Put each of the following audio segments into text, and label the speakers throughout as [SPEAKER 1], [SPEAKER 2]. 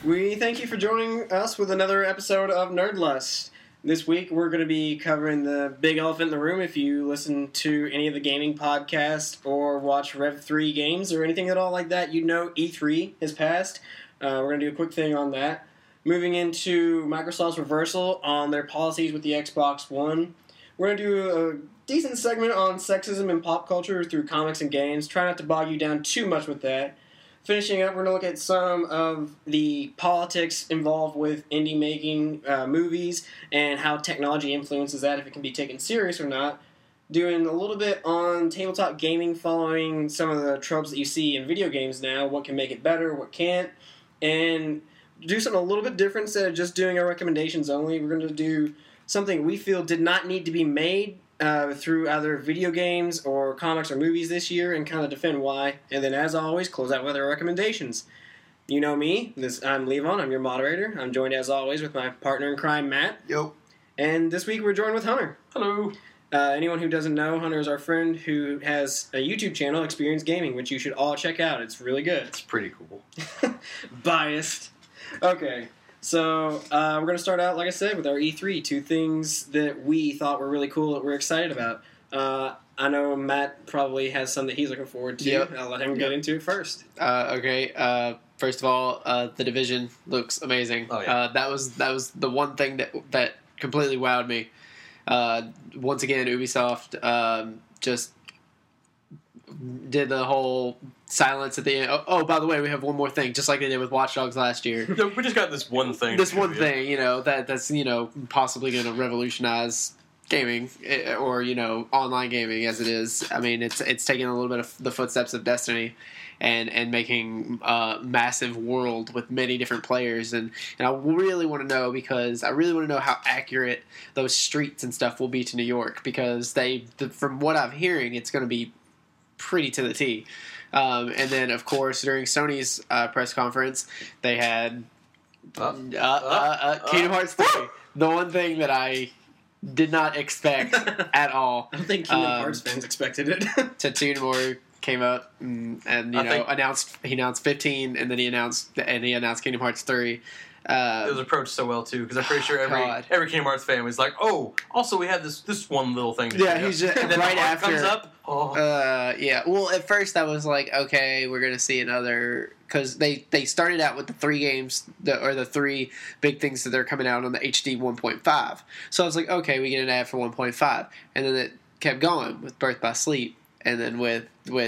[SPEAKER 1] We thank you for joining us with another episode of Nerdlust. This week we're going to be covering the big elephant in the room. If you listen to any of the gaming podcasts or watch Rev3 games or anything at all like that, you know E3 has passed. We're going to do a quick thing on that. Moving into Microsoft's reversal on their policies with the Xbox One. We're going to do a decent segment on sexism in pop culture through comics and games. Try not to bog you down too much with that. Finishing up, we're going to look at some of the politics involved with indie making movies and how technology influences that, if it can be taken serious or not. Doing a little bit on tabletop gaming, following some of the tropes that you see in video games now, what can make it better, what can't, and do something a little bit different instead of just doing our recommendations only. We're going to do something we feel did not need to be made through either video games or comics or movies this year, and kind of defend why. And then, as always, close out with our recommendations. You know me. I'm Levon. I'm your moderator. I'm joined, as always, with my partner in crime, Matt.
[SPEAKER 2] Yo.
[SPEAKER 1] And this week we're joined with Hunter.
[SPEAKER 3] Hello.
[SPEAKER 1] Anyone who doesn't know, Hunter is our friend who has a YouTube channel, Experience Gaming, which you should all check out. It's really good.
[SPEAKER 3] It's pretty cool.
[SPEAKER 1] Biased. Okay. So, we're going to start out, like I said, with our E3. Two things that we thought were really cool that we're excited about. I know Matt probably has some that he's looking forward to.
[SPEAKER 2] Yep.
[SPEAKER 1] I'll let him get into it first.
[SPEAKER 2] Okay. First of all, The Division looks amazing.
[SPEAKER 3] Oh, yeah.
[SPEAKER 2] That was the one thing that completely wowed me. Once again, Ubisoft just did the whole silence at the end. Oh, by the way, we have one more thing, just like they did with Watch Dogs last year.
[SPEAKER 3] We just got this one thing.
[SPEAKER 2] That's that's possibly going to revolutionize gaming, or online gaming as it is. I mean, it's taking a little bit of the footsteps of Destiny and making a massive world with many different players, and I really want to know, because I really want to know how accurate those streets and stuff will be to New York, because from what I'm hearing, it's going to be pretty to the T. And then, of course, during Sony's press conference, they had Kingdom Hearts 3. The one thing that I did not expect at all.
[SPEAKER 1] I don't think Kingdom Hearts fans expected it.
[SPEAKER 2] Tetsuya Nomura came up and announced 15, and then he announced Kingdom Hearts 3.
[SPEAKER 3] It was approached so well too, because I'm pretty sure every Kingdom Hearts fan was like, "Oh, also we had this one little thing."
[SPEAKER 2] He's just,
[SPEAKER 3] and then
[SPEAKER 2] right
[SPEAKER 3] the
[SPEAKER 2] after
[SPEAKER 3] comes up. Oh.
[SPEAKER 2] Yeah. Well, at first I was like, okay, we're gonna see another, because they started out with the 3 games the 3 big things that they're coming out on the HD 1.5. So I was like, okay, we get an ad for 1.5, and then it kept going with Birth by Sleep, and then with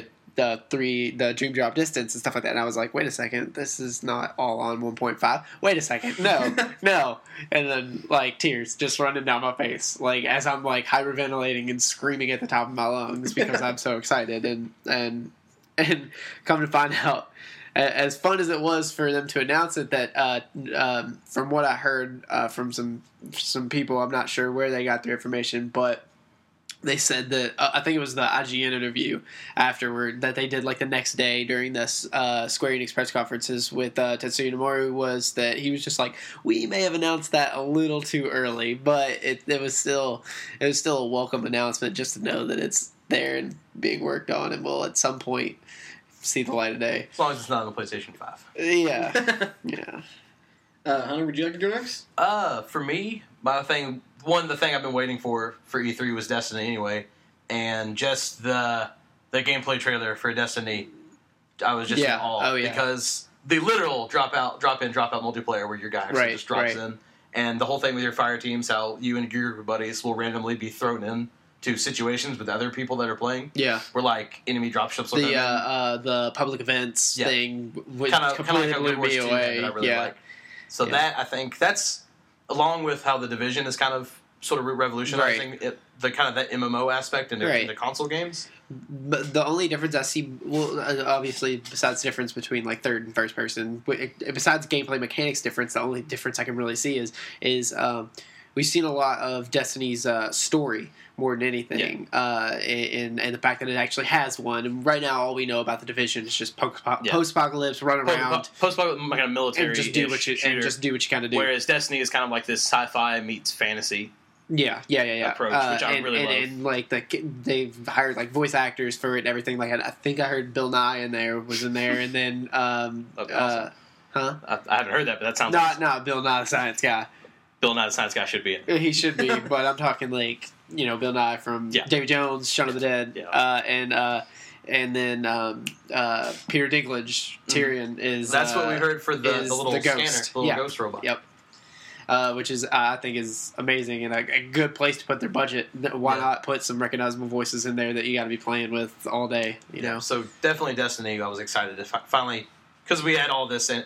[SPEAKER 2] the Dream Drop Distance and stuff like that, and I was like, wait a second, this is not all on 1.5. Wait a second, no, and then tears just running down my face, as I'm hyperventilating and screaming at the top of my lungs because I'm so excited, and come to find out, as fun as it was for them to announce it, that from what I heard from some people, I'm not sure where they got their information, but they said that, I think it was the IGN interview afterward, that they did the next day during this Square Enix press conferences with Tetsuya Nomura, was that he was just like, we may have announced that a little too early, but it was still a welcome announcement, just to know that it's there and being worked on, and will at some point see the light of day.
[SPEAKER 3] As long as it's not on the PlayStation 5.
[SPEAKER 2] Yeah. Yeah.
[SPEAKER 1] Hunter, would you like to go next?
[SPEAKER 3] For me, the thing I've been waiting for E3 was Destiny anyway, and just the gameplay trailer for Destiny, I was just in awe.
[SPEAKER 2] Oh, yeah.
[SPEAKER 3] Because the literal drop in, drop out multiplayer where your guy actually just drops in, and the whole thing with your fire teams, how you and your group of buddies will randomly be thrown in to situations with other people that are playing.
[SPEAKER 2] Yeah.
[SPEAKER 3] Where enemy dropships will come in.
[SPEAKER 2] The public events thing
[SPEAKER 3] kind of
[SPEAKER 2] completely
[SPEAKER 3] like
[SPEAKER 2] blew me away.
[SPEAKER 3] That I really like. So that, I think, that's, along with how The Division is kind of sort of revolutionizing the kind of that MMO aspect into console games.
[SPEAKER 2] But the only difference I see, obviously, besides the difference between third and first person, besides gameplay mechanics difference, the only difference I can really see is we've seen a lot of Destiny's story more than anything, and the fact that it actually has one. And right now, all we know about The Division is just post-apocalypse, run around,
[SPEAKER 3] post-apocalypse, kind of military,
[SPEAKER 2] and just do what you kind of do.
[SPEAKER 3] Whereas Destiny is kind of this sci-fi meets fantasy.
[SPEAKER 2] Yeah.
[SPEAKER 3] Approach, which I really love.
[SPEAKER 2] And they've hired voice actors for it and everything. I think I heard Bill Nye was in there, and then Huh?
[SPEAKER 3] I haven't heard that, but that sounds
[SPEAKER 2] No, Bill Nye the Science Guy.
[SPEAKER 3] Bill Nye the Science Guy should be in.
[SPEAKER 2] He should be, but I'm talking like, Bill Nye from Davy Jones, Shaun of the Dead, and then Peter Dinklage, Tyrion is.
[SPEAKER 3] That's what we heard for the little scanner, the little ghost robot.
[SPEAKER 2] Yep. Which is I think is amazing and a good place to put their budget. Why not put some recognizable voices in there that you got to be playing with all day? You know.
[SPEAKER 3] So definitely Destiny. I was excited to finally, because we had all this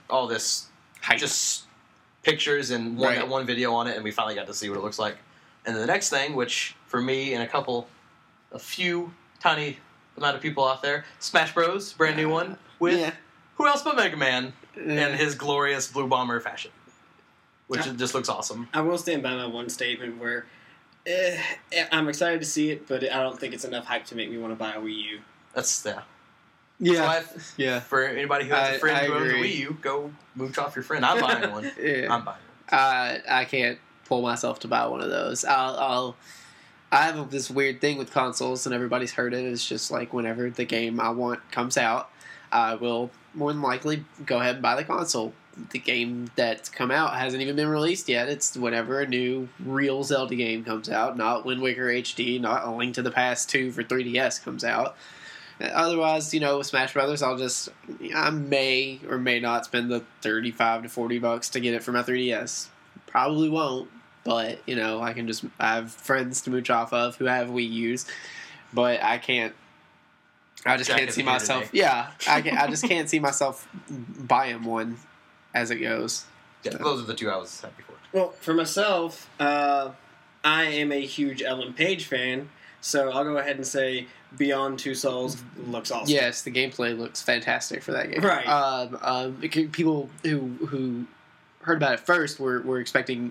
[SPEAKER 2] Hype.
[SPEAKER 3] just pictures and one video on it, and we finally got to see what it looks like. And then the next thing, which for me and a few tiny amount of people out there, Smash Bros. Brand new one with who else but Mega Man in his glorious Blue Bomber fashion. Which just looks awesome.
[SPEAKER 1] I will stand by my one statement where I'm excited to see it, but I don't think it's enough hype to make me want to buy a Wii U.
[SPEAKER 3] That's
[SPEAKER 2] Yeah.
[SPEAKER 3] For anybody who has a friend who owns a Wii U, go mooch off your friend. I'm buying one. I'm buying one.
[SPEAKER 2] I can't pull myself to buy one of those. I have this weird thing with consoles, and everybody's heard it. It's just like whenever the game I want comes out, I will more than likely go ahead and buy the console. The game that's come out hasn't even been released yet. It's whenever a new real Zelda game comes out, not Wind Waker HD, not A Link to the Past 2 for 3DS comes out. Otherwise, with Smash Brothers, I may or may not spend the $35 to $40 to get it for my 3DS. Probably won't, but I have friends to mooch off of who have Wii U's, but I can't. I just can't see myself.
[SPEAKER 1] Today.
[SPEAKER 2] Yeah, I just can't see myself buying one as it goes.
[SPEAKER 3] Yeah, those are the two I was happy for.
[SPEAKER 1] Well, for myself, I am a huge Ellen Page fan, so I'll go ahead and say Beyond Two Souls looks awesome.
[SPEAKER 2] Yes, the gameplay looks fantastic for that game.
[SPEAKER 1] Right.
[SPEAKER 2] People who heard about it first were expecting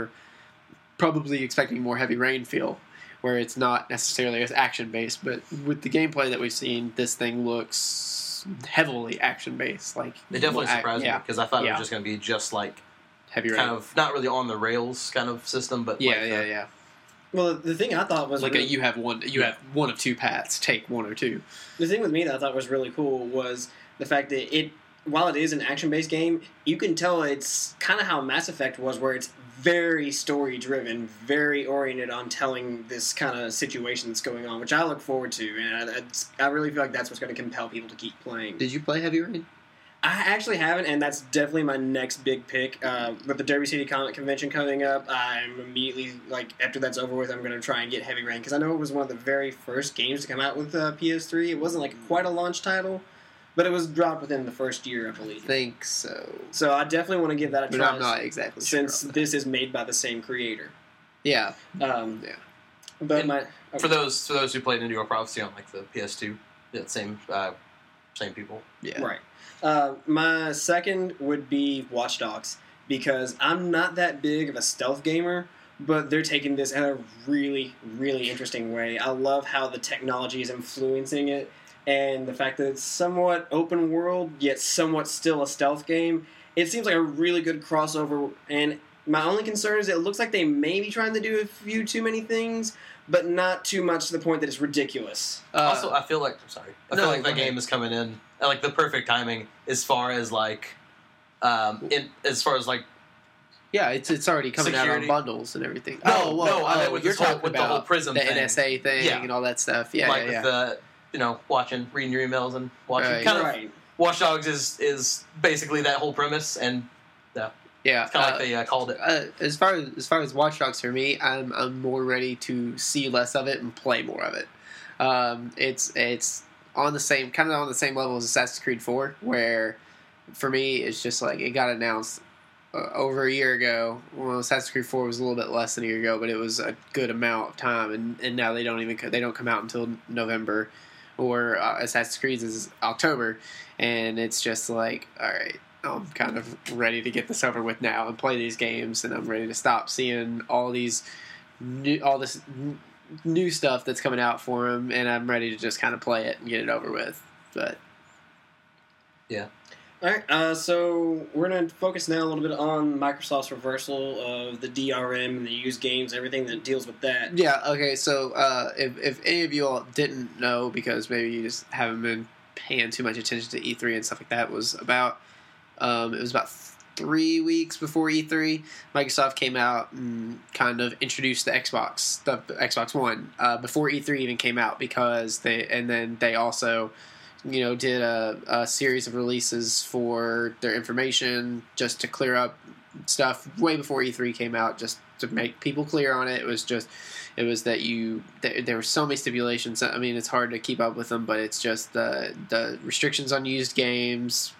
[SPEAKER 2] probably expecting more Heavy Rain feel, where it's not necessarily as action based, but with the gameplay that we've seen, this thing looks heavily action based. Like
[SPEAKER 3] it definitely surprised me because I thought it was just going to be just like
[SPEAKER 2] Heavy Rain,
[SPEAKER 3] kind of not really on the rails kind of system, but
[SPEAKER 2] yeah.
[SPEAKER 1] Well, the thing I thought was
[SPEAKER 2] like you have one of two paths, take one or two.
[SPEAKER 1] The thing with me that I thought was really cool was the fact that while it is an action-based game, you can tell it's kind of how Mass Effect was, where it's very story-driven, very oriented on telling this kind of situation that's going on, which I look forward to, and I really feel like that's what's going to compel people to keep playing.
[SPEAKER 2] Did you play Heavy Rain?
[SPEAKER 1] I actually haven't, and that's definitely my next big pick. With the Derby City Comic Convention coming up, I'm immediately, after that's over with, I'm going to try and get Heavy Rain, because I know it was one of the very first games to come out with PS3. It wasn't, quite a launch title, but it was dropped within the first year, I believe.
[SPEAKER 2] I think so.
[SPEAKER 1] So I definitely want to give that a try.
[SPEAKER 2] But I'm not exactly sure.
[SPEAKER 1] Since this is made by the same creator.
[SPEAKER 2] Yeah.
[SPEAKER 1] But
[SPEAKER 3] for those who played New York Prophecy on the PS2, same people.
[SPEAKER 2] Yeah.
[SPEAKER 1] Right. My second would be Watch Dogs, because I'm not that big of a stealth gamer, but they're taking this in a really, really interesting way. I love how the technology is influencing it, and the fact that it's somewhat open world, yet somewhat still a stealth game. It seems like a really good crossover, and my only concern is it looks like they may be trying to do a few too many things, but not too much to the point that it's ridiculous.
[SPEAKER 3] Also, I feel like that game is coming in at the perfect timing as far as
[SPEAKER 2] yeah, it's already coming
[SPEAKER 3] security.
[SPEAKER 2] out on bundles and everything.
[SPEAKER 3] With
[SPEAKER 2] you're talking
[SPEAKER 3] with
[SPEAKER 2] about
[SPEAKER 3] the whole Prism
[SPEAKER 2] the
[SPEAKER 3] thing.
[SPEAKER 2] NSA thing and all that stuff. Yeah,
[SPEAKER 3] with the reading your emails and watching.
[SPEAKER 1] Right.
[SPEAKER 3] Watch Dogs is basically that whole premise, and it's kind of like they called it.
[SPEAKER 2] As far as Watch Dogs for me, I'm more ready to see less of it and play more of it. It's on the same level as Assassin's Creed 4, where for me it's just it got announced over a year ago. Well, Assassin's Creed 4 was a little bit less than a year ago, but it was a good amount of time, and now they don't come out until November, or Assassin's Creed is October, and it's just all right, I'm kind of ready to get this over with now and play these games, and I'm ready to stop seeing all this new stuff that's coming out for them, and I'm ready to just kind of play it and get it over with. But
[SPEAKER 3] yeah.
[SPEAKER 1] All right, so we're going to focus now a little bit on Microsoft's reversal of the DRM and the used games, everything that deals with that.
[SPEAKER 2] Yeah, okay, so if any of you all didn't know, because maybe you just haven't been paying too much attention to E3 and stuff like that, was about It was about 3 weeks before E3. Microsoft came out and kind of introduced the Xbox One before E3 even came out, because they also, did a series of releases for their information just to clear up stuff way before E3 came out, just to make people clear on it. It was that there were so many stipulations. I mean, it's hard to keep up with them, but it's just the restrictions on used games,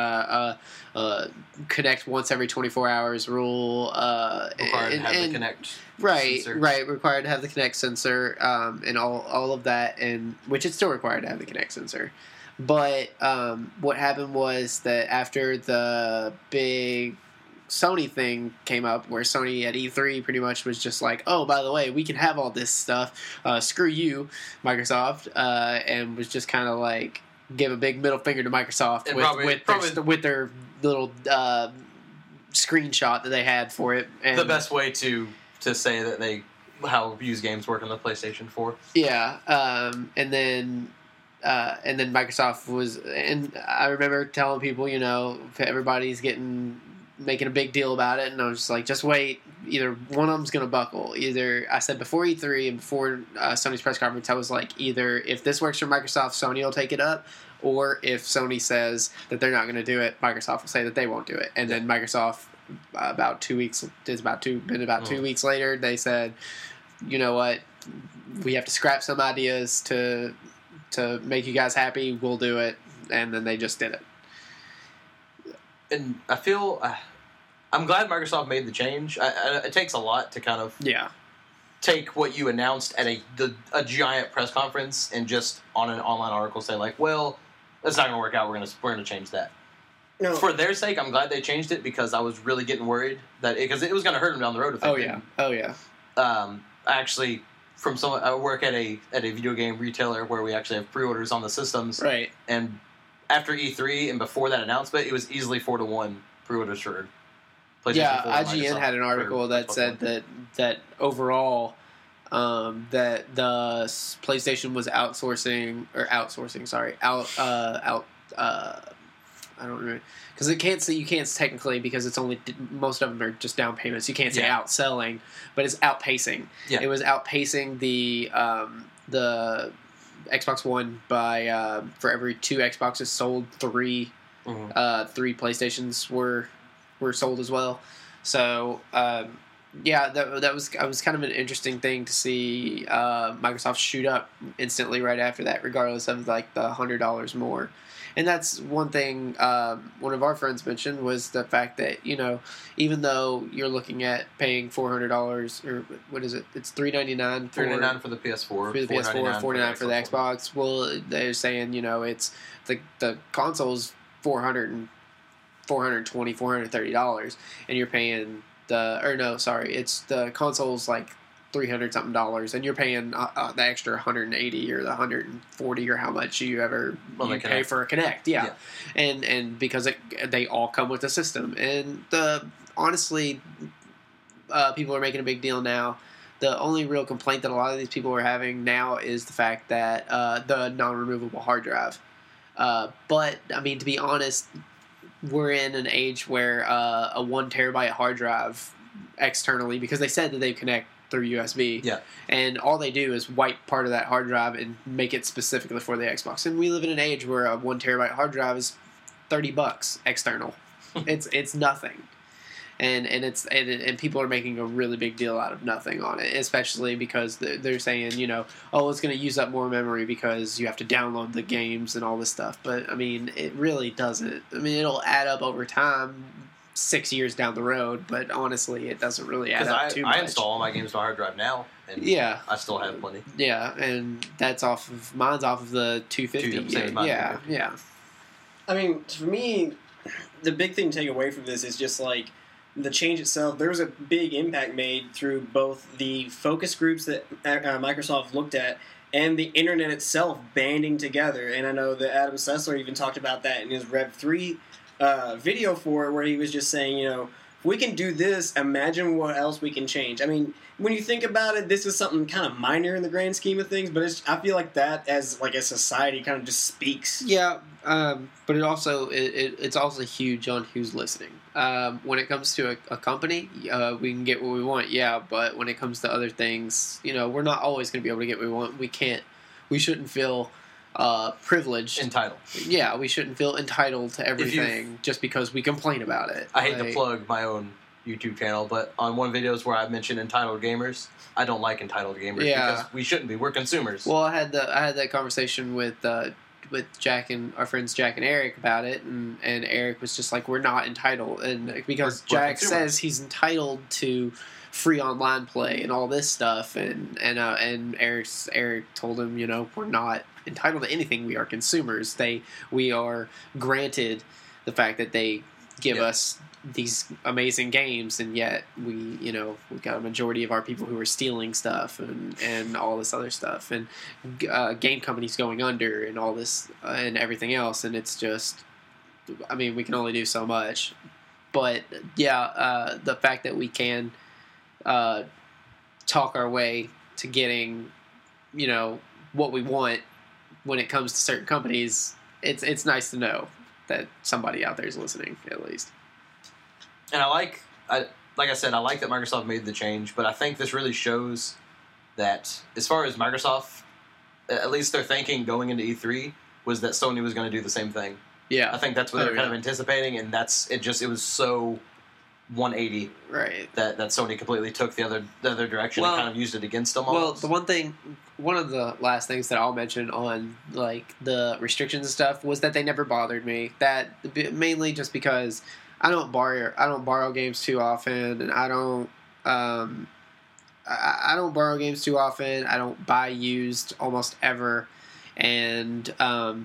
[SPEAKER 2] Connect once every 24 hours rule,
[SPEAKER 3] required to have the Connect
[SPEAKER 2] sensor. Right, required to have the Connect sensor, and all of that, and which it's still required to have the Connect sensor. But what happened was that after the big Sony thing came up, where Sony at E3 pretty much was just like, oh, by the way, we can have all this stuff, screw you, Microsoft, and was just kind of like give a big middle finger to Microsoft with their little screenshot that they had for it. And
[SPEAKER 3] the best way to say that how used games work on the PlayStation 4.
[SPEAKER 2] Yeah, and then Microsoft was, and I remember telling people, everybody's making a big deal about it, and I was just like, just wait, either one of them's going to buckle. Either, I said before E3 and before Sony's press conference, I was like, either if this works for Microsoft, Sony will take it up, or if Sony says that they're not going to do it, Microsoft will say that they won't do it. And then Microsoft, about 2 weeks, been about 2 weeks later, they said, you know what, we have to scrap some ideas to make you guys happy, we'll do it. And then they just did it.
[SPEAKER 3] And I feel, I'm glad Microsoft made the change. It takes a lot to kind of take what you announced at a giant press conference and just on an online article say like, well, that's not going to work out. We're going to change that. No. For their sake, I'm glad they changed it, because I was really getting worried that because it was going to hurt them down the road if they didn't.
[SPEAKER 2] Oh yeah.
[SPEAKER 3] Actually, I work at a video game retailer where we actually have pre-orders on the systems.
[SPEAKER 2] Right.
[SPEAKER 3] And after E3 and before that announcement, it was easily 4-1 pre-orders for PlayStation 4.
[SPEAKER 2] IGN had an article that said that overall, that the PlayStation was outsourcing. I don't remember, because you can't technically, because it's only, most of them are just down payments. You can't say outselling, but it's outpacing. Yeah. It was outpacing the Xbox One by for every 2 Xboxes sold, 3 PlayStations were sold as well. So that was kind of an interesting thing to see Microsoft shoot up instantly right after that, regardless of like the $100 more. And that's one thing one of our friends mentioned, was the fact that, even though you're looking at paying $400, or what is it? It's $399
[SPEAKER 3] for the PS4.
[SPEAKER 2] For the PS4, $499 for the Xbox. Well, they're saying, it's the console's $420, $430, and you're paying it's the console's like $300 something, and you're paying the extra $180 or the $140 or how much you pay for a Kinect. Yeah. And because they all come with a system, and honestly, people are making a big deal now. The only real complaint that a lot of these people are having now is the fact that the non-removable hard drive. But I mean, to be honest, we're in an age where a 1 terabyte hard drive externally, because they said that they connect through USB. Yeah. And all they do is wipe part of that hard drive and make it specifically for the Xbox. And we live in an age where a 1 terabyte hard drive is $30 external. It's nothing. And people are making a really big deal out of nothing on it, especially because they're saying, it's going to use up more memory because you have to download the games and all this stuff. But I mean, it really doesn't. I mean, it'll add up over time, 6 years down the road, but honestly, it doesn't really add up too much.
[SPEAKER 3] I install all my games on hard drive now, and I still have plenty.
[SPEAKER 2] Yeah, and mine's off of the 250. Yeah.
[SPEAKER 1] I mean, for me, the big thing to take away from this is just like the change itself. There was a big impact made through both the focus groups that Microsoft looked at and the internet itself banding together. And I know that Adam Sessler even talked about that in his Rev 3 video for it, where he was just saying, if we can do this, imagine what else we can change. I mean, when you think about it, this is something kind of minor in the grand scheme of things, but I feel like that as like a society kind of just speaks.
[SPEAKER 2] Yeah, but it also it's also huge on who's listening. When it comes to a company, we can get what we want, yeah, but when it comes to other things, we're not always going to be able to get what we want. We shouldn't feel privileged.
[SPEAKER 3] Entitled.
[SPEAKER 2] Yeah, we shouldn't feel entitled to everything just because we complain about it.
[SPEAKER 3] I hate to plug my own YouTube channel, but on one of the videos where I mentioned entitled gamers, I don't like entitled gamers because we shouldn't be. We're consumers.
[SPEAKER 2] Well, I had that conversation with Jack and our friends Jack and Eric about it, and Eric was just like, we're not entitled, and because Jack says he's entitled to free online play and all this stuff, and Eric told him, we're not entitled to anything. We are consumers. We are granted the fact that they give us these amazing games, and yet we've got a majority of our people who are stealing stuff and all this other stuff, and game companies going under and all this and everything else, and it's just, I mean, we can only do so much. But the fact that we can talk our way to getting what we want when it comes to certain companies, it's nice to know that somebody out there is listening, at least.
[SPEAKER 3] And like I said, I like that Microsoft made the change, but I think this really shows that as far as Microsoft, at least their thinking going into E3 was that Sony was going to do the same thing.
[SPEAKER 2] Yeah,
[SPEAKER 3] I think that's what they were kind of anticipating, and it was so 180,
[SPEAKER 2] right?
[SPEAKER 3] That Sony completely took the other direction and kind of used it against them. Almost.
[SPEAKER 2] Well, one of the last things that I'll mention on like the restrictions and stuff was that they never bothered me. That mainly just because I don't borrow games too often, and I don't borrow games too often. I don't buy used almost ever, and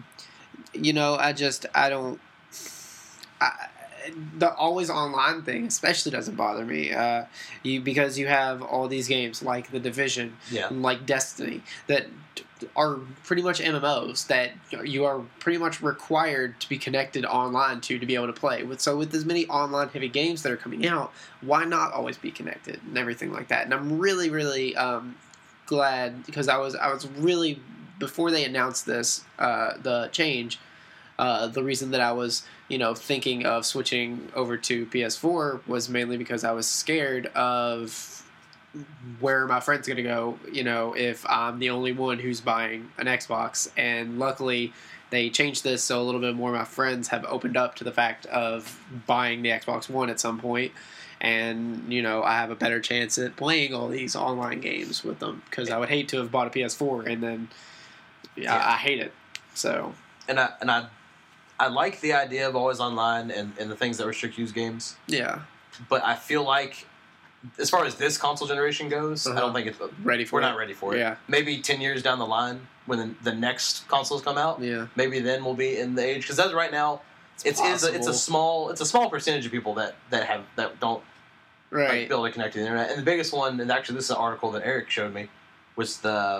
[SPEAKER 2] the always online thing especially doesn't bother me. Because you have all these games like The Division, and like Destiny, that are pretty much MMOs that you are pretty much required to be connected online to be able to play. With as many online heavy games that are coming out, why not always be connected and everything like that? And I'm really, really glad, because I was really, before they announced this, the change, the reason that I was thinking of switching over to PS4 was mainly because I was scared of where my friend's going to go, if I'm the only one who's buying an Xbox. And luckily, they changed this so a little bit more of my friends have opened up to the fact of buying the Xbox One at some point. And, I have a better chance at playing all these online games with them, because I would hate to have bought a PS4 and then I hate it. So,
[SPEAKER 3] and I like the idea of always online and the things that restrict used games.
[SPEAKER 2] Yeah.
[SPEAKER 3] But I feel like, as far as this console generation goes, I don't think it's
[SPEAKER 2] ready for it.
[SPEAKER 3] We're not ready for it.
[SPEAKER 2] Yeah.
[SPEAKER 3] Maybe 10 years down the line, when the next consoles come out, maybe then we'll be in the age. Because as right now, it's a small percentage of people that don't be able to connect to the internet. And the biggest one, and actually this is an article that Eric showed me, was the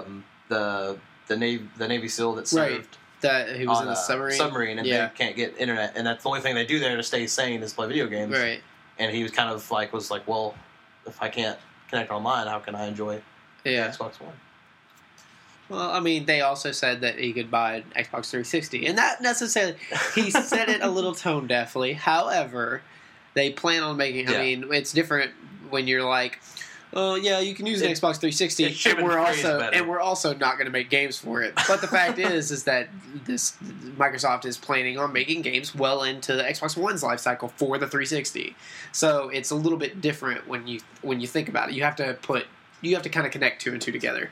[SPEAKER 3] Navy SEAL that served.
[SPEAKER 2] That he was in the submarine,
[SPEAKER 3] and they can't get internet, and that's the only thing they do there to stay sane is play video games.
[SPEAKER 2] Right.
[SPEAKER 3] And he was kind of like, well, if I can't connect online, how can I enjoy the Xbox One?
[SPEAKER 2] Well, I mean, they also said that he could buy an Xbox 360, and not necessarily. He said it a little tone deafly. However, they plan on making. I mean, it's different when you're like, oh yeah, you can use an Xbox 360, and we're also not going to make games for it. But the fact is that Microsoft is planning on making games well into the Xbox One's life cycle for the 360. So it's a little bit different when you think about it. You have to kind of connect two and two together.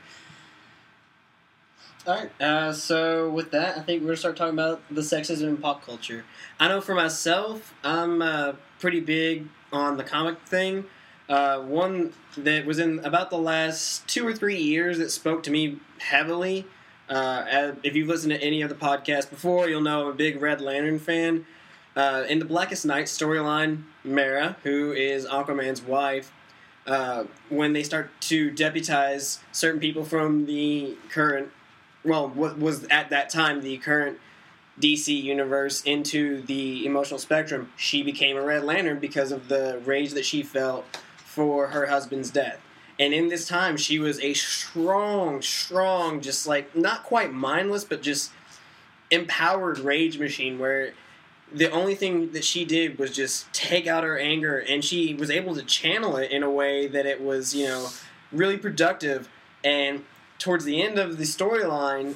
[SPEAKER 1] All right. So with that, I think we're going to start talking about the sexism in pop culture. I know for myself, I'm pretty big on the comic thing. One that was in about the last 2 or 3 years that spoke to me heavily. If you've listened to any of the podcasts before, you'll know I'm a big Red Lantern fan. In the Blackest Night storyline, Mara, who is Aquaman's wife, when they start to deputize certain people from the current, what was at that time the current DC universe into the emotional spectrum, she became a Red Lantern because of the rage that she felt for her husband's death. And in this time, she was a strong, just like, not quite mindless, but just empowered rage machine where the only thing that she did was just take out her anger, and she was able to channel it in a way that it was, really productive. And towards the end of the storyline,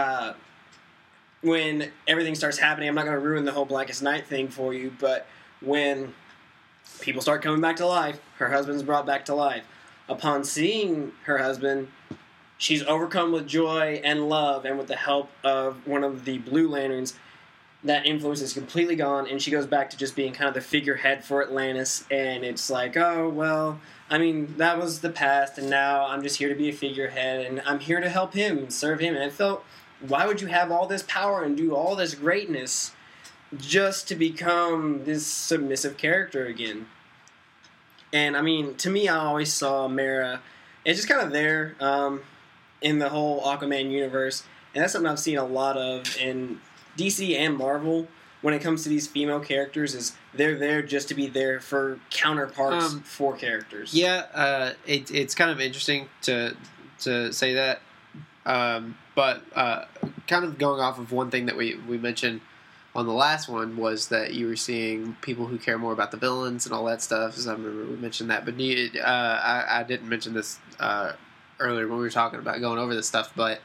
[SPEAKER 1] when everything starts happening, I'm not going to ruin the whole Blackest Night thing for you, but when people start coming back to life, her husband's brought back to life. Upon seeing her husband, she's overcome with joy and love, and with the help of one of the Blue Lanterns, that influence is completely gone, and she goes back to just being kind of the figurehead for Atlantis, and it's like, oh, well, I mean, that was the past, and now I'm just here to be a figurehead, and I'm here to help him and serve him, and I felt, why would you have all this power and do all this greatness just to become this submissive character again? And, I mean, to me, I always saw Mera, it's just kind of there in the whole Aquaman universe, and that's something I've seen a lot of in DC and Marvel when it comes to these female characters, is they're there just to be there for counterparts for characters.
[SPEAKER 2] Yeah, it's kind of interesting to say that, but kind of going off of one thing that we mentioned on the last one was that you were seeing people who care more about the villains and all that stuff. As I remember we mentioned that, but I didn't mention this earlier when we were talking about going over this stuff, but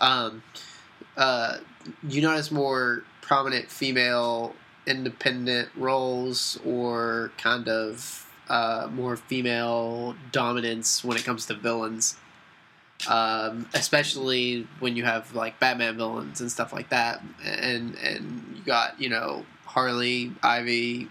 [SPEAKER 2] you notice more prominent female independent roles or kind of more female dominance when it comes to villains, especially when you have like Batman villains and stuff like that, and you got Harley, Ivy,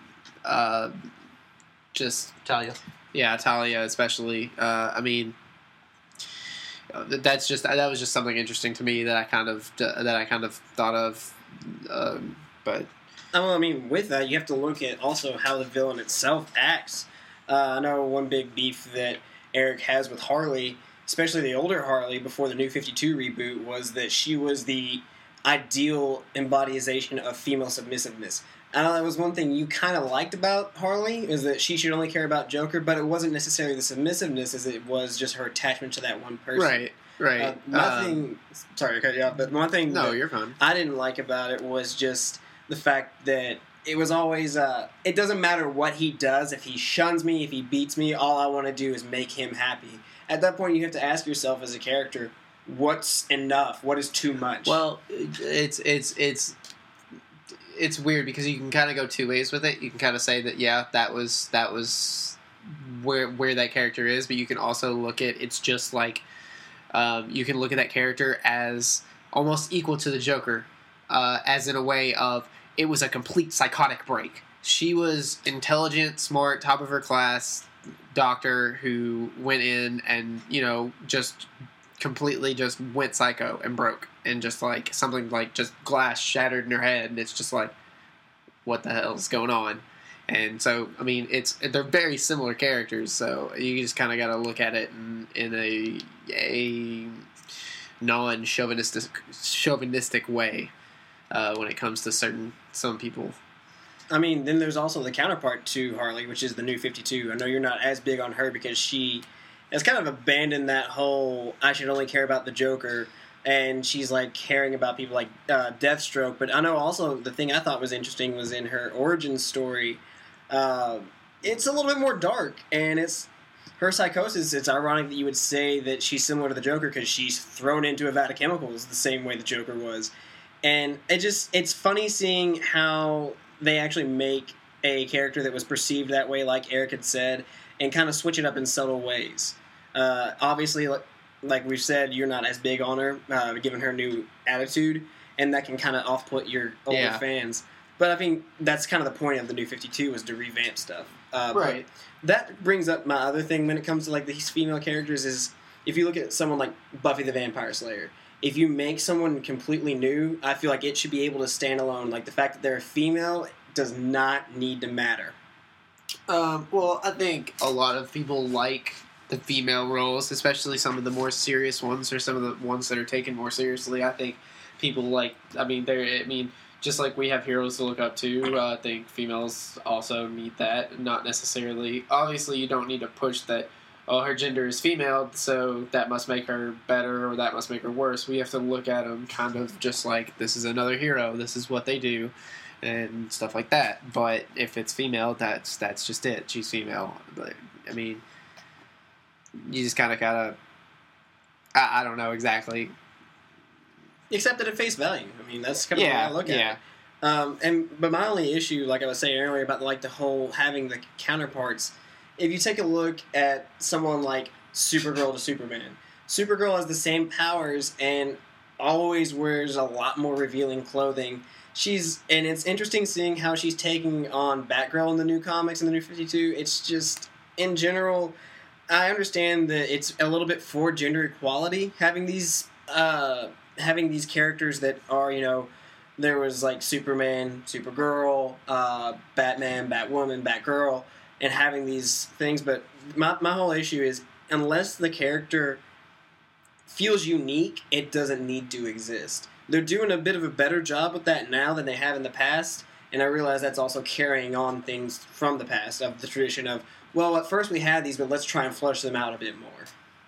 [SPEAKER 2] just
[SPEAKER 3] Talia.
[SPEAKER 2] Yeah, Talia especially. I mean, that was just something interesting to me that I kind of thought of, but.
[SPEAKER 1] Well, I mean, with that, you have to look at also how the villain itself acts. I know one big beef that Eric has with Harley, especially the older Harley before the New 52 reboot, was that she was the ideal embodization of female submissiveness. I know that was one thing you kind of liked about Harley, is that she should only care about Joker, but it wasn't necessarily the submissiveness as it was just her attachment to that one person.
[SPEAKER 2] Right.
[SPEAKER 1] Sorry to cut you off, but one thing
[SPEAKER 2] you're fine.
[SPEAKER 1] I didn't like about it was just the fact that it was always, it doesn't matter what he does. If he shuns me, if he beats me, all I want to do is make him happy. At that point, you have to ask yourself as a character, what's enough? What is too much?
[SPEAKER 2] Well, it's weird because you can kind of go two ways with it. You can kind of say that, yeah, that was where that character is, but you can also look at it's just like you can look at that character as almost equal to the Joker, as in a way of it was a complete psychotic break. She was intelligent, smart, top of her class doctor who went in and just completely just went psycho and broke, and just like something like just glass shattered in her head, and it's just like, what the hell's going on? And so, I mean, they're very similar characters, so you just kind of got to look at it in a non-chauvinistic way when it comes to some people.
[SPEAKER 1] I mean, then there's also the counterpart to Harley, which is the New 52. I know you're not as big on her because she has kind of abandoned that whole I should only care about the Joker, and she's like caring about people like Deathstroke. But I know also the thing I thought was interesting was in her origin story. It's a little bit more dark, and it's her psychosis. It's ironic that you would say that she's similar to the Joker because she's thrown into a vat of chemicals the same way the Joker was. And it's funny seeing how they actually make a character that was perceived that way, like Eric had said, and kind of switch it up in subtle ways. Obviously, like we've said, you're not as big on her, given her new attitude, and that can kind of off-put your older fans. But I think that's kind of the point of the New 52 is to revamp stuff.
[SPEAKER 2] Right.
[SPEAKER 1] But that brings up my other thing when it comes to like these female characters is if you look at someone like Buffy the Vampire Slayer, if you make someone completely new, I feel like it should be able to stand alone. Like the fact that they're a female does not need to matter.
[SPEAKER 2] Well, I think a lot of people like the female roles, especially some of the more serious ones or some of the ones that are taken more seriously. I think people like, just like we have heroes to look up to, I think females also need that. Not necessarily. Obviously, you don't need to push that, oh, her gender is female, so that must make her better or that must make her worse. We have to look at them kind of just like, this is another hero, this is what they do, and stuff like that. But if it's female, that's just it. She's female. But, I mean, you just kind of gotta... I don't know exactly.
[SPEAKER 1] Accept it at face value. I mean, that's kind of the way I look at it. But my only issue, like I was saying earlier, about like the whole having the counterparts, if you take a look at someone like Supergirl to Supergirl has the same powers and always wears a lot more revealing clothing. And it's interesting seeing how she's taking on Batgirl in the new comics in the New 52. It's just, in general, I understand that it's a little bit for gender equality having these characters that are, there was like Superman, Supergirl, Batman, Batwoman, Batgirl, and having these things. But my whole issue is, unless the character feels unique, it doesn't need to exist. They're doing a bit of a better job with that now than they have in the past, and I realize that's also carrying on things from the past, of the tradition of, well, at first we had these, but let's try and flush them out a bit more.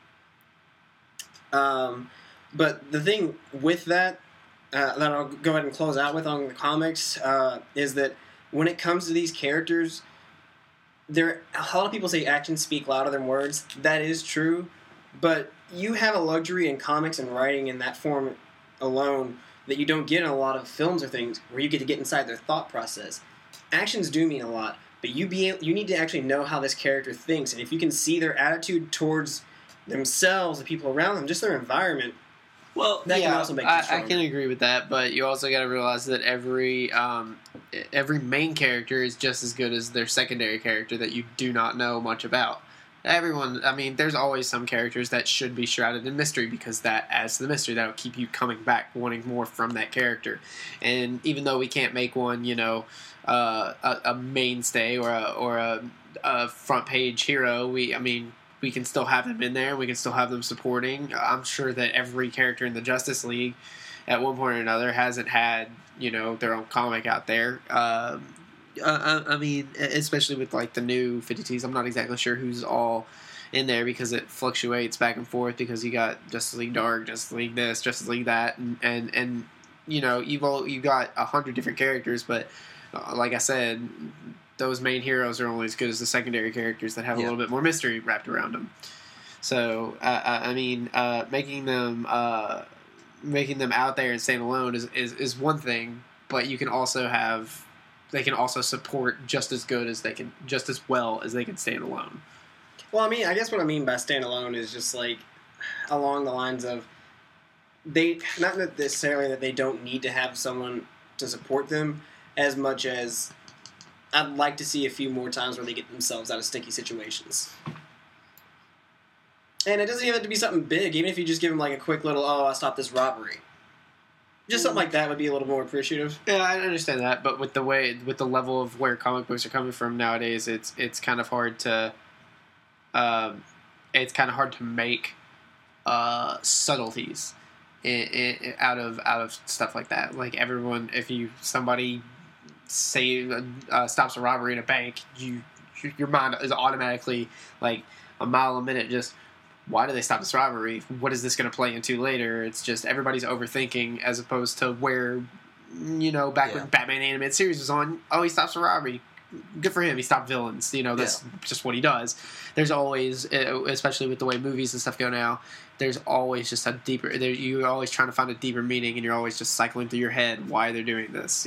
[SPEAKER 1] But the thing with that I'll go ahead and close out with on the comics, is that when it comes to these characters, a lot of people say actions speak louder than words. That is true, but you have a luxury in comics and writing in that form alone that you don't get in a lot of films or things, where you get to get inside their thought process. Actions do mean a lot, but you need to actually know how this character thinks, and if you can see their attitude towards themselves, the people around them, just their environment,
[SPEAKER 2] well,
[SPEAKER 1] that can also make you stronger.
[SPEAKER 2] I can agree with that, but you also got to realize that every main character is just as good as their secondary character that you do not know much about. There's always some characters that should be shrouded in mystery, because that adds to the mystery. That will keep you coming back, wanting more from that character. And even though we can't make one, a mainstay or a front page hero, we can still have them in there. We can still have them supporting. I'm sure that every character in the Justice League, at one point or another, hasn't had their own comic out there. Especially with like the new 52s, I'm not exactly sure who's all in there, because it fluctuates back and forth, because you got Justice League Dark, Justice League this, Justice League that, and you've got 100 different characters, but like I said, those main heroes are only as good as the secondary characters that have a little bit more mystery wrapped around them. So making them out there and stand alone is one thing, but you can also have. They can also support just as well as they can stand alone.
[SPEAKER 1] Well, I guess what I mean by stand alone is just like along the lines of not necessarily that they don't need to have someone to support them, as much as I'd like to see a few more times where they get themselves out of sticky situations. And it doesn't even have to be something big, even if you just give them like a quick little, I stopped this robbery. Just something like that would be a little more appreciative.
[SPEAKER 2] Yeah, I understand that, but with the level of where comic books are coming from nowadays, it's kind of hard to make subtleties out of stuff like that. Like everyone, if somebody say stops a robbery in a bank, your mind is automatically like a mile a minute just. Why do they stop this robbery? What is this going to play into later? It's just everybody's overthinking, as opposed to where, back when Batman animated series was on, he stops a robbery. Good for him. He stopped villains. That's just what he does. There's always, especially with the way movies and stuff go now, there's always just a deeper, you're always trying to find a deeper meaning, and you're always just cycling through your head why they're doing this,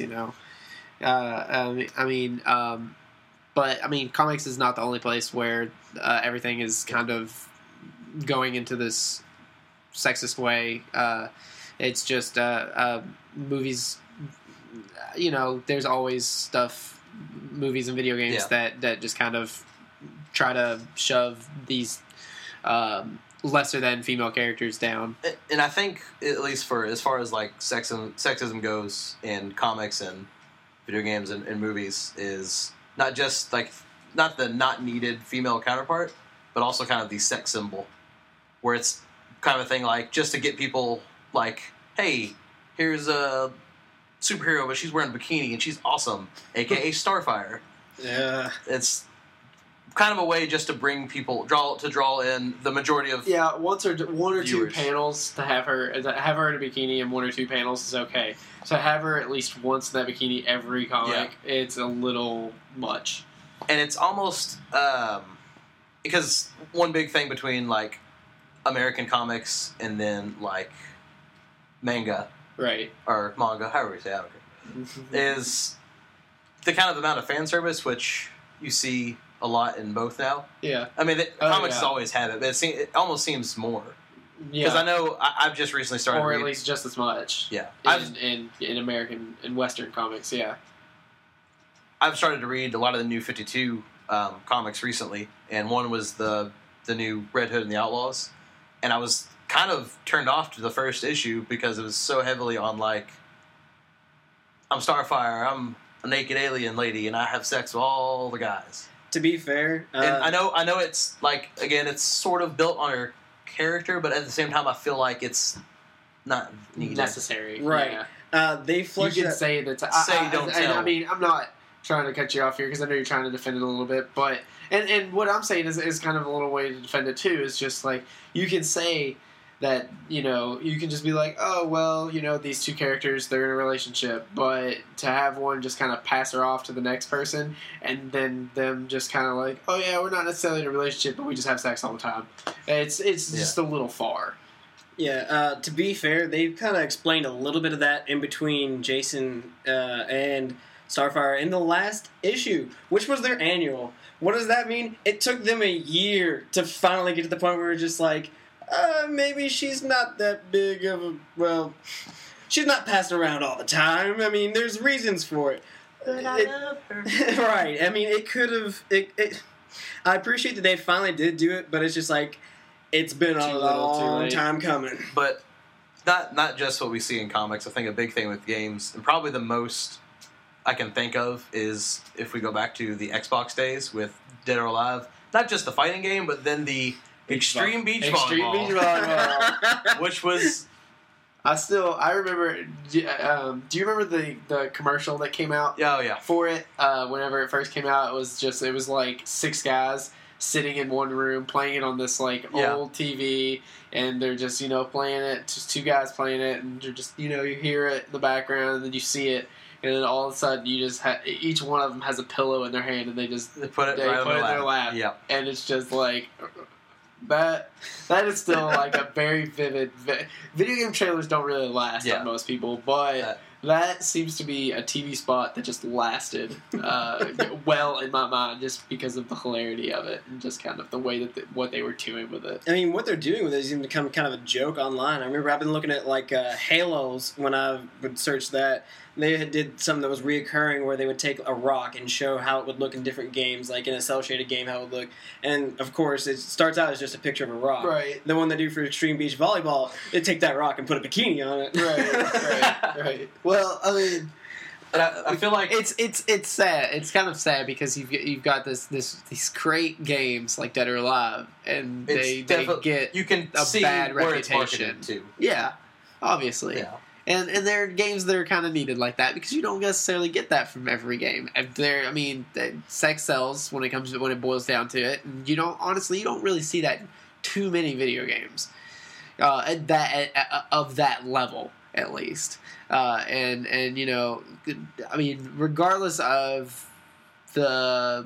[SPEAKER 2] But, comics is not the only place where everything is kind of going into this sexist way. It's just movies. There's always stuff, movies and video games that just kind of try to shove these lesser than female characters down.
[SPEAKER 3] And I think, at least for as far as like sexism goes in comics and video games and movies, is not just like not the not needed female counterpart, but also kind of the sex symbol. Where it's kind of a thing like, just to get people like, hey, here's a superhero, but she's wearing a bikini and she's awesome, aka Starfire.
[SPEAKER 1] Yeah.
[SPEAKER 3] It's kind of a way just to bring people draw in the majority of
[SPEAKER 2] one or two
[SPEAKER 3] viewers.
[SPEAKER 2] panels to have her in a bikini, and one or two panels is okay. So have her at least once in that bikini every comic. Yeah. It's a little much,
[SPEAKER 3] and it's almost because one big thing between like American comics and then like manga,
[SPEAKER 2] right,
[SPEAKER 3] or manga, however you say it, is the kind of amount of fan service which you see a lot in both now.
[SPEAKER 2] Yeah.
[SPEAKER 3] I mean, comics has always had it, but it almost seems more. Yeah. Because I know I've just recently started
[SPEAKER 2] or at least just as much.
[SPEAKER 3] Yeah.
[SPEAKER 2] In American and Western comics, yeah.
[SPEAKER 3] I've started to read a lot of the New 52 comics recently, and one was the new Red Hood and the Outlaws, and I was kind of turned off to the first issue because it was so heavily on like, I'm Starfire, I'm a naked alien lady, and I have sex with all the guys.
[SPEAKER 1] To be fair,
[SPEAKER 3] and I know it's like, again, it's sort of built on her character, but at the same time, I feel like it's not needed.
[SPEAKER 2] Necessary,
[SPEAKER 1] right? Yeah. They flush.
[SPEAKER 2] You can say that.
[SPEAKER 3] Don't tell.
[SPEAKER 2] I mean, I'm not trying to cut you off here because I know you're trying to defend it a little bit, but and what I'm saying is kind of a little way to defend it too. Is just like you can say that, you know, you can just be like, oh, well, you know, these two characters, they're in a relationship, but to have one just kind of pass her off to the next person and then them just kind of like, oh, yeah, we're not necessarily in a relationship, but we just have sex all the time. It's just a little far.
[SPEAKER 1] Yeah, to be fair, they've kind of explained a little bit of that in between Jason and Starfire in the last issue, which was their annual. What does that mean? It took them a year to finally get to the point where it's just like, maybe she's not that big of a... Well, she's not passed around all the time. I mean, there's reasons for it.
[SPEAKER 3] But I love her.
[SPEAKER 1] Right. I mean, it could have... I appreciate that they finally did do it, but it's just like, it's been a long time coming.
[SPEAKER 3] But not just what we see in comics. I think a big thing with games, and probably the most I can think of, is if we go back to the Xbox days with Dead or Alive. Not just the fighting game, but then the... Extreme Beach Volleyball. Which was...
[SPEAKER 2] I remember... do you remember the commercial that came out?
[SPEAKER 3] Oh, yeah.
[SPEAKER 2] For it? Whenever it first came out, it was like 6 guys sitting in one room playing it on this like old TV, and they're just, you know, playing it, just 2 guys playing it, and you're just, you know, you hear it in the background, and then you see it, and then all of a sudden you just each one of them has a pillow in their hand, and they put it in their lap.
[SPEAKER 3] Yeah.
[SPEAKER 2] And it's just like... That is still like a very vivid... Video game trailers don't really last on most people, but that seems to be a TV spot that just lasted well in my mind just because of the hilarity of it and just kind of the way that what they were doing with it.
[SPEAKER 1] I mean, what they're doing with it has even become kind of a joke online. I remember I've been looking at like Halos when I would search that. They did something that was reoccurring where they would take a rock and show how it would look in different games, like in a cel-shaded game, how it would look. And, of course, it starts out as just a picture of a rock.
[SPEAKER 2] Right.
[SPEAKER 1] The one they do for Extreme Beach Volleyball, they take that rock and put a bikini on it.
[SPEAKER 2] Right. Well, I mean...
[SPEAKER 3] I feel like
[SPEAKER 2] it's sad. It's kind of sad because you've got these great games like Dead or Alive, and they get a bad reputation
[SPEAKER 3] too.
[SPEAKER 2] Yeah, obviously.
[SPEAKER 3] Yeah.
[SPEAKER 2] And there are games that are kind of needed like that because you don't necessarily get that from every game. Sex sells when it boils down to it, and you don't really see that in too many video games of that level at least. And you know, I mean, regardless of all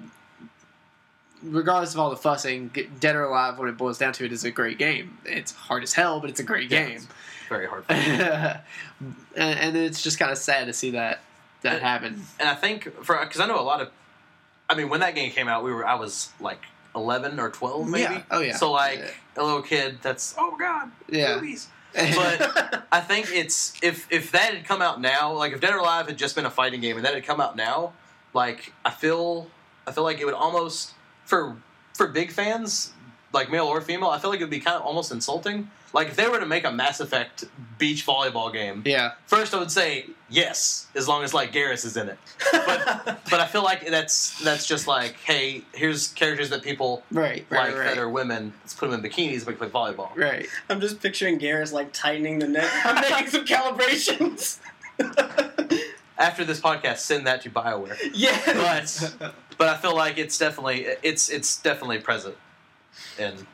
[SPEAKER 2] the fussing, Dead or Alive, when it boils down to it, is a great game. It's hard as hell, but it's a great game.
[SPEAKER 3] Very hard.
[SPEAKER 2] And it's just kind of sad to see that happen.
[SPEAKER 3] And I think because I know a lot of, I mean, when that game came out, I was like 11 or 12, maybe.
[SPEAKER 2] Yeah. Oh yeah.
[SPEAKER 3] So like a little kid, that's God, movies. But I think it's if that had come out now, like if Dead or Alive had just been a fighting game and that had come out now, like I feel like it would almost for big fans, like male or female, I feel like it would be kind of almost insulting. Like, if they were to make a Mass Effect beach volleyball game, first I would say yes, as long as, like, Garrus is in it. But I feel like that's just like, hey, here's characters that people that are women. Let's put them in bikinis, we can play volleyball.
[SPEAKER 2] Right.
[SPEAKER 1] I'm just picturing Garrus, like, tightening the net. I'm making some calibrations.
[SPEAKER 3] after this podcast, send that to BioWare.
[SPEAKER 1] Yeah.
[SPEAKER 3] But I feel like it's definitely present. And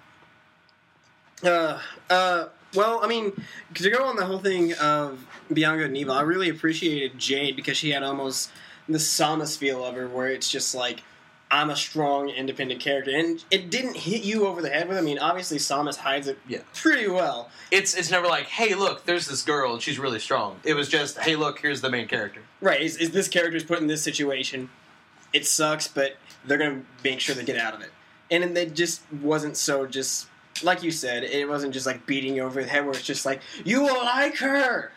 [SPEAKER 1] well, I mean, to go on the whole thing of Beyond Good and Evil, I really appreciated Jade because she had almost the Samus feel of her, where it's just like, I'm a strong, independent character, and it didn't hit you over the head with it. I mean, obviously Samus hides it pretty well.
[SPEAKER 3] It's never like, hey, look, there's this girl, and she's really strong. It was just, hey, look, here's the main character.
[SPEAKER 1] Right, is this character's put in this situation, it sucks, but they're going to make sure they get out of it. And it just wasn't so just, like you said, it wasn't just like beating you over the head, where it's just like, you will like her!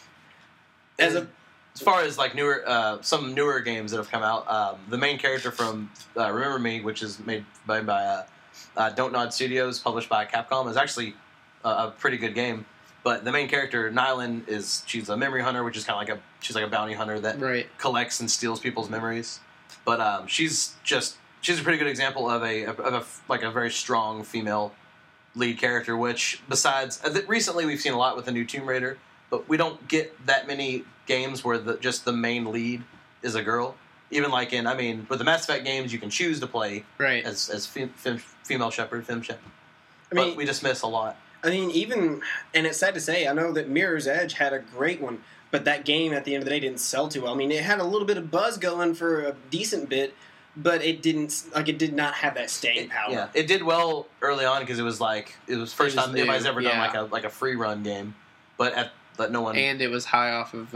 [SPEAKER 3] As far as like some newer games that have come out, the main character from Remember Me, which is made by Don't Nod Studios, published by Capcom, is actually a pretty good game. But the main character, Nylon, she's a memory hunter, which is kind of like she's like a bounty hunter that collects and steals people's memories. But she's a pretty good example of a very strong female lead character. Which besides recently we've seen a lot with the new Tomb Raider, but we don't get that many games where just the main lead is a girl. Even like with the Mass Effect games, you can choose to play as female Shepard, femme Shepard. But we dismiss a lot.
[SPEAKER 1] I mean, and it's sad to say, I know that Mirror's Edge had a great one, but that game at the end of the day didn't sell too well. I mean, it had a little bit of buzz going for a decent bit, but it did not have that staying power.
[SPEAKER 3] Yeah, it did well early on because it was first time anybody's ever done like a free run game, but no one.
[SPEAKER 2] And it was high off of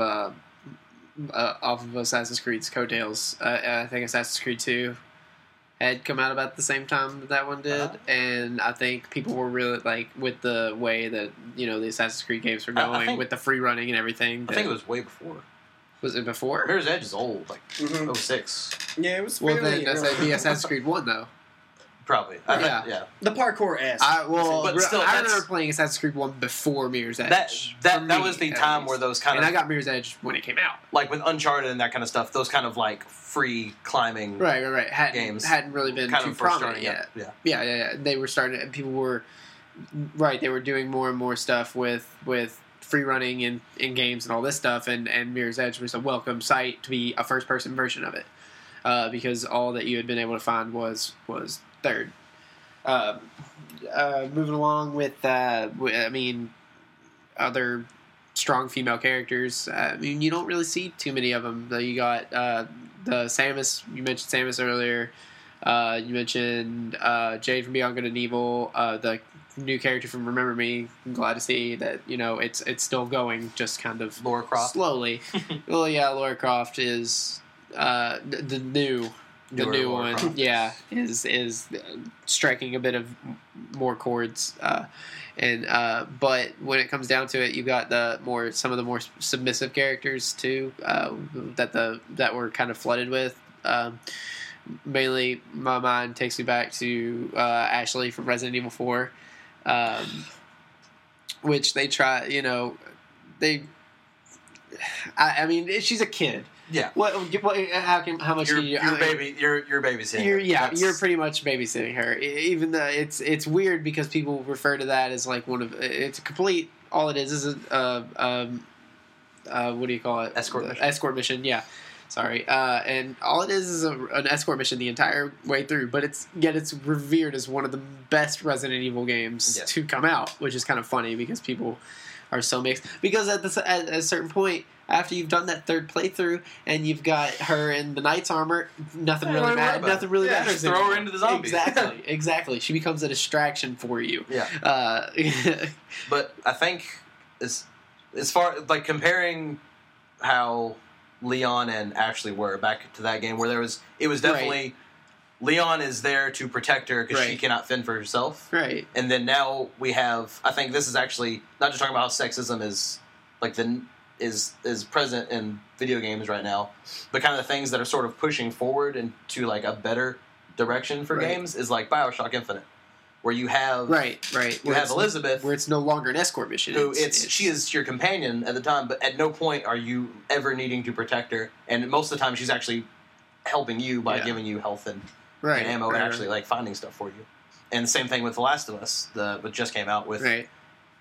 [SPEAKER 2] Assassin's Creed's coattails. I think Assassin's Creed 2 had come out about the same time that one did, and I think people were really with the way that the Assassin's Creed games were going with the free running and everything.
[SPEAKER 3] I think it was way before.
[SPEAKER 2] Was it before?
[SPEAKER 3] Mirror's Edge is old, 06.
[SPEAKER 1] Yeah, it was.
[SPEAKER 2] Well, then that's the Assassin's Creed 1 though.
[SPEAKER 3] Probably.
[SPEAKER 2] Yeah.
[SPEAKER 1] The parkour-esque.
[SPEAKER 2] But still, I remember playing Assassin's Creed 1 before Mirror's Edge.
[SPEAKER 3] That was the time where those kind of...
[SPEAKER 2] And I got Mirror's Edge when it came out.
[SPEAKER 3] Like with Uncharted and that kind of stuff, those kind of free climbing games
[SPEAKER 2] hadn't really been too prominent yet. Yeah. They were starting... People were... Right, they were doing more and more stuff with free running in games and all this stuff, and Mirror's Edge was a welcome sight to be a first-person version of it. Because all that you had been able to find was third. Moving along with, other strong female characters. You don't really see too many of them. You got the Samus. You mentioned Samus earlier. You mentioned Jade from Beyond Good and Evil. The new character from Remember Me. I'm glad to see that it's still going, just kind of
[SPEAKER 3] Lara Croft
[SPEAKER 2] slowly. Well, yeah, Lara Croft is the new one, is striking a bit of more chords, but when it comes down to it, you got some of the more submissive characters too, that we're kind of flooded with. Mainly, my mind takes me back to Ashley from Resident Evil 4, which they try. She's a kid.
[SPEAKER 3] Yeah.
[SPEAKER 2] How much?
[SPEAKER 3] You're babysitting.
[SPEAKER 2] You're pretty much babysitting her. Even though it's weird because people refer to that as like it's a complete. All it is a what do you call it?
[SPEAKER 3] Escort mission.
[SPEAKER 2] Escort mission. Yeah. Sorry. And all it is an escort mission the entire way through. But it's revered as one of the best Resident Evil games to come out, which is kind of funny because people are so mixed. Because at a certain point, after you've done that third playthrough and you've got her in the knight's armor, nothing really matters.
[SPEAKER 3] Just throw her into the zombies.
[SPEAKER 2] Exactly. She becomes a distraction for you.
[SPEAKER 3] Yeah. But I think as far comparing how Leon and Ashley were back to that game, where it was definitely Leon is there to protect her because she cannot fend for herself.
[SPEAKER 2] Right.
[SPEAKER 3] And then now we have. I think this is actually not just talking about how sexism is is present in video games right now, but kind of the things that are sort of pushing forward into a better direction for games is like BioShock Infinite, where you have
[SPEAKER 2] you
[SPEAKER 3] have Elizabeth,
[SPEAKER 2] where it's no longer an escort mission.
[SPEAKER 3] She is your companion at the time, but at no point are you ever needing to protect her, and most of the time she's actually helping you by giving you health and ammo and actually finding stuff for you. And the same thing with The Last of Us, what just came out with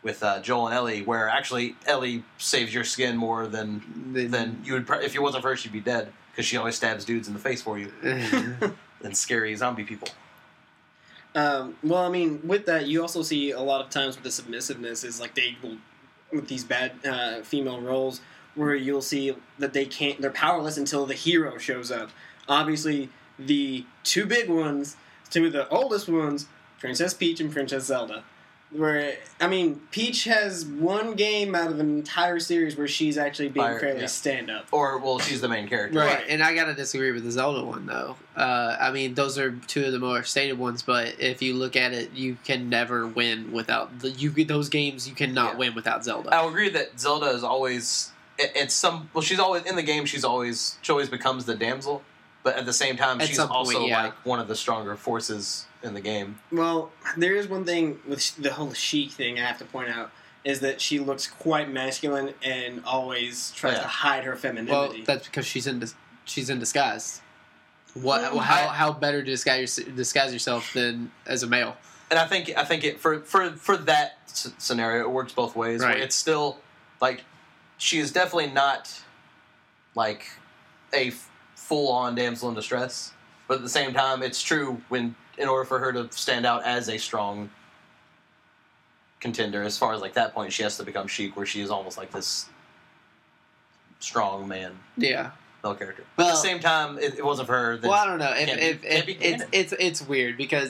[SPEAKER 3] with Joel and Ellie, where actually Ellie saves your skin more than you would. If it wasn't for her, she'd be dead because she always stabs dudes in the face for you and scary zombie people.
[SPEAKER 1] Well, I mean, with that, you also see a lot of times with the submissiveness is like they will, with these bad female roles, where you'll see that they're powerless until the hero shows up. Obviously, the two big ones, two of the oldest ones, Princess Peach and Princess Zelda. Where, I mean, Peach has one game out of an entire series where she's actually being fairly stand-up.
[SPEAKER 3] Or, well, she's the main character.
[SPEAKER 2] Right, and I gotta disagree with the Zelda one, though. I mean, those are two of the more stated ones, but if you look at it, you can never win without... those games, you cannot win without Zelda.
[SPEAKER 3] I'll agree that Zelda is always... she's always... In the game, she always becomes the damsel, but at the same time, she's also, like, one of the stronger forces in the game.
[SPEAKER 1] Well, there is one thing with the whole Sheik thing I have to point out, is that she looks quite masculine and always tries to hide her femininity.
[SPEAKER 2] Well, that's because she's in disguise. How better to disguise yourself than as a male?
[SPEAKER 3] And I think it for that scenario, it works both ways.
[SPEAKER 2] Right.
[SPEAKER 3] Where it's still like she is definitely not like a full-on damsel in distress, but at the same time, it's true when in order for her to stand out as a strong contender, as far as like that point, she has to become Sheik, where she is almost like this strong man.
[SPEAKER 2] Yeah.
[SPEAKER 3] Male character.
[SPEAKER 2] Well,
[SPEAKER 3] at the same time, it wasn't for her.
[SPEAKER 2] Well, I don't know. It's weird because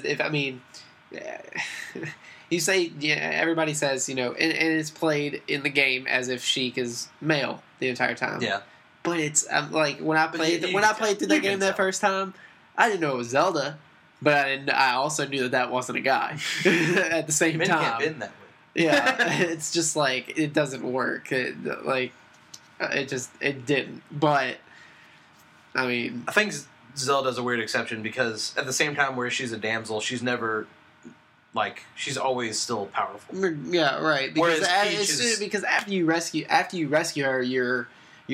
[SPEAKER 2] you say everybody says and it's played in the game as if Sheik is male the entire time.
[SPEAKER 3] Yeah.
[SPEAKER 2] But it's like when I played through the game that first time, I didn't know it was Zelda, but I also knew that wasn't a guy at the same time.
[SPEAKER 3] Can't bend that way.
[SPEAKER 2] Yeah, it's just like it doesn't work. It didn't. But I mean,
[SPEAKER 3] I think Zelda's a weird exception because at the same time, where she's a damsel, she's never she's always still powerful.
[SPEAKER 2] Yeah, right. Because
[SPEAKER 3] because
[SPEAKER 2] after you rescue her, you're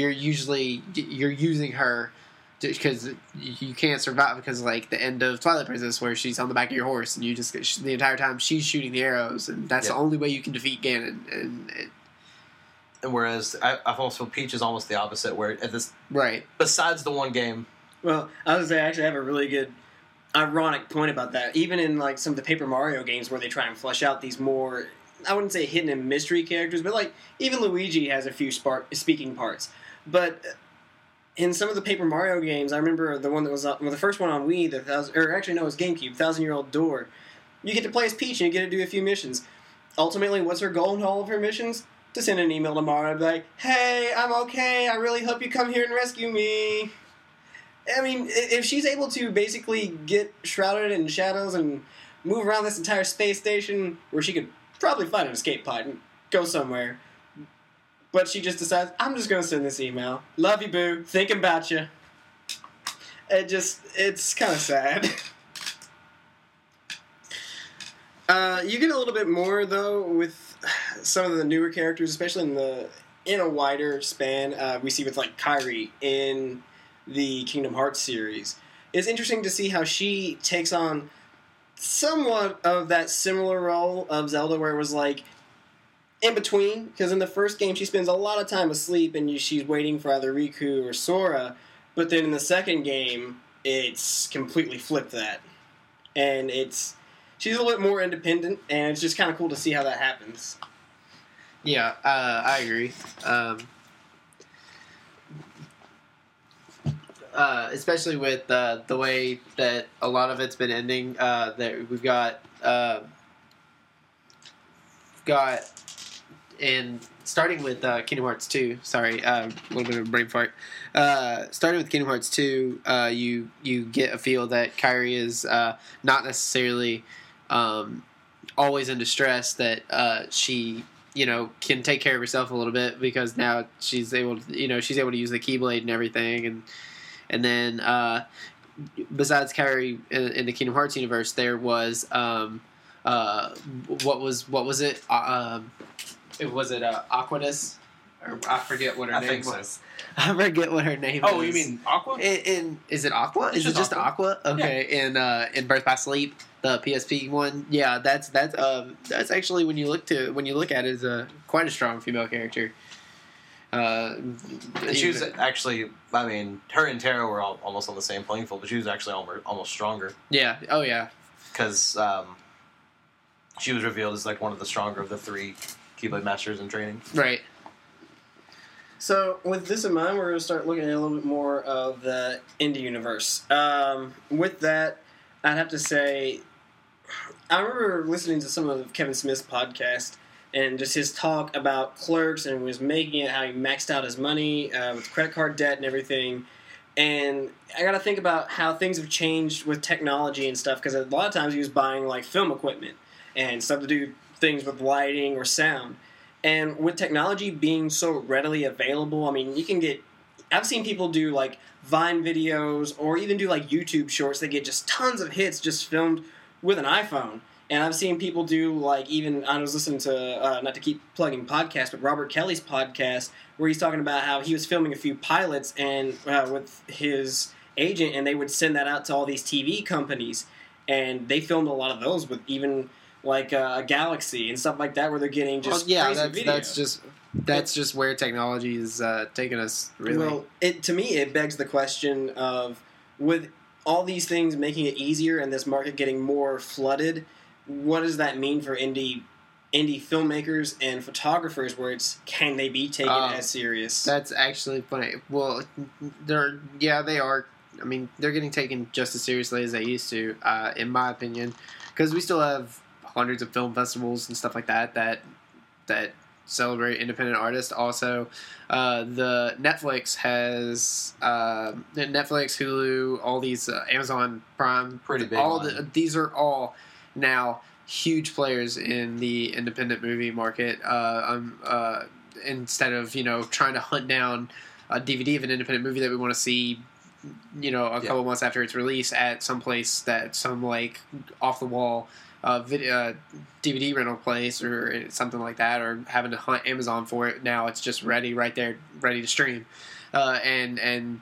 [SPEAKER 2] using her because you can't survive because like the end of Twilight Princess where she's on the back of your horse and you just the entire time she's shooting the arrows and that's the only way you can defeat Ganon
[SPEAKER 3] and whereas I almost feel Peach is almost the opposite where at this besides the one game.
[SPEAKER 1] Well, I was gonna say I actually have a really good ironic point about that. Even in like some of the Paper Mario games where they try and flesh out these more, I wouldn't say hidden and mystery characters, but like even Luigi has a few speaking parts. But in some of the Paper Mario games, I remember the one that was the first one on Wii, it was GameCube, 1,000-Year-Old Door. You get to play as Peach and you get to do a few missions. Ultimately, what's her goal in all of her missions? To send an email to Mario and be like, "Hey, I'm okay. I really hope you come here and rescue me." I mean, if she's able to basically get shrouded in shadows and move around this entire space station, where she could probably find an escape pod and go somewhere. But she just decides, I'm just going to send this email. Love you, boo. Thinking about you. It's kind of sad. You get a little bit more, though, with some of the newer characters, especially in a wider span. We see with, like, Kairi in the Kingdom Hearts series. It's interesting to see how she takes on somewhat of that similar role of Zelda, where it was, like, in between, because in the first game she spends a lot of time asleep and she's waiting for either Riku or Sora, but then in the second game it's completely flipped that, and she's a little bit more independent, and it's just kind of cool to see how that happens.
[SPEAKER 2] Yeah, I agree. Especially with the way that a lot of it's been ending. That we've got and starting with Kingdom Hearts 2, sorry, a little bit of a brain fart. Starting with Kingdom Hearts 2, you get a feel that Kairi is not necessarily always in distress, that she can take care of herself a little bit because now she's able to use the Keyblade and everything, and then besides Kairi in the Kingdom Hearts universe, there was what was it? Was it Aquidus? Or I forget what her
[SPEAKER 3] I
[SPEAKER 2] name
[SPEAKER 3] think so.
[SPEAKER 2] was. I forget what her name
[SPEAKER 4] Oh,
[SPEAKER 2] is.
[SPEAKER 4] you mean Aqua?
[SPEAKER 2] Is it Aqua? Is it just Aqua? Okay. In Birth by Sleep, the PSP one. Yeah, that's actually when you look at it, is quite a strong female character.
[SPEAKER 3] And she was actually, I mean, her and Tara were almost on the same playing field, but she was actually almost stronger.
[SPEAKER 2] Yeah. Oh yeah.
[SPEAKER 3] Because she was revealed as like one of the stronger of the 3 Keyblade Masters in training.
[SPEAKER 2] Right.
[SPEAKER 1] So, with this in mind, we're going to start looking at a little bit more of the indie universe. With that, I'd have to say, I remember listening to some of Kevin Smith's podcast and just his talk about Clerks and was making it how he maxed out his money with credit card debt and everything. And I got to think about how things have changed with technology and stuff, because a lot of times he was buying like film equipment and stuff to do things with lighting or sound. And with technology being so readily available, I mean, you can get... I've seen people do, like, Vine videos or even do, like, YouTube shorts that get just tons of hits just filmed with an iPhone. And I've seen people do, like, even... I was listening to, not to keep plugging podcasts, but Robert Kelly's podcast, where he's talking about how he was filming a few pilots and with his agent, and they would send that out to all these TV companies. And they filmed a lot of those with even... like a Galaxy and stuff like that, where they're getting just crazy video.
[SPEAKER 2] That's just where technology is taking us. Really,
[SPEAKER 1] well, to me it begs the question of, with all these things making it easier and this market getting more flooded, what does that mean for indie filmmakers and photographers? Where can they be taken as serious?
[SPEAKER 2] That's actually funny. Well, they are. I mean, they're getting taken just as seriously as they used to, in my opinion, because we still have hundreds of film festivals and stuff like that celebrate independent artists. Also, the Netflix has Netflix, Hulu, all these Amazon Prime,
[SPEAKER 3] pretty big.
[SPEAKER 2] These are all now huge players in the independent movie market. Instead of trying to hunt down a DVD of an independent movie that we want to see, a couple months after its release at some place that some like off the wall DVD rental place or something like that, or having to hunt Amazon for it. Now it's just ready right there, ready to stream, and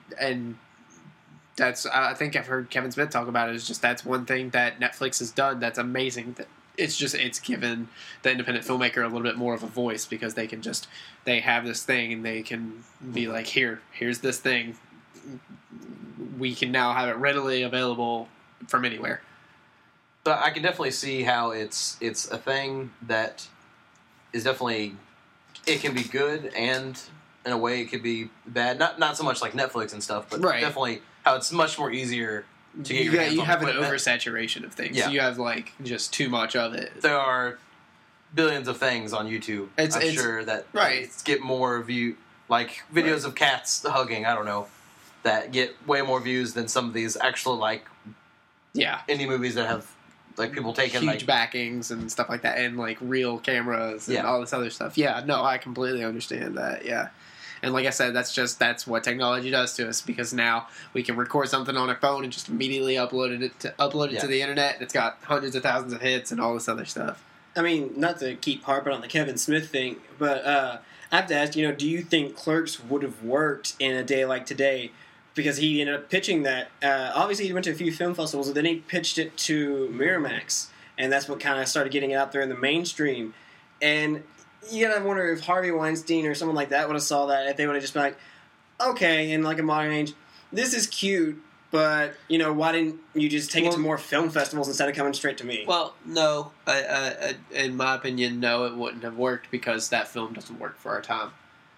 [SPEAKER 2] that's, I think I've heard Kevin Smith talk about it. Is just that's one thing that Netflix has done that's amazing. That it's given the independent filmmaker a little bit more of a voice, because they have this thing and they can be like, here's this thing. We can now have it readily available from anywhere.
[SPEAKER 3] So I can definitely see how it's a thing that is definitely, it can be good, and in a way it could be bad. Not so much like Netflix and stuff, but definitely how it's much more easier to get your hands on.
[SPEAKER 2] You have an oversaturation of things.
[SPEAKER 3] Yeah.
[SPEAKER 2] You have like just too much of it.
[SPEAKER 3] There are billions of things on YouTube. I'm sure that get more view, like videos of cats hugging. I don't know, that get way more views than some of these actual indie movies that have like people taking
[SPEAKER 2] huge backings and stuff like that, and like real cameras and all this other stuff. Yeah, no, I completely understand that. Yeah. And like I said, that's what technology does to us, because now we can record something on our phone and just immediately upload it to the internet, and it's got hundreds of thousands of hits and all this other stuff.
[SPEAKER 1] I mean, not to keep harping on the Kevin Smith thing, but I have to ask, do you think Clerks would have worked in a day like today? Because he ended up pitching that. Obviously, he went to a few film festivals, and then he pitched it to Miramax, and that's what kind of started getting it out there in the mainstream. And you gotta wonder if Harvey Weinstein or someone like that would have saw that, if they would have just been like, okay, in like a modern age, this is cute, but why didn't you just take it to more film festivals instead of coming straight to me?
[SPEAKER 2] Well, no, in my opinion, no, it wouldn't have worked, because that film doesn't work for our time.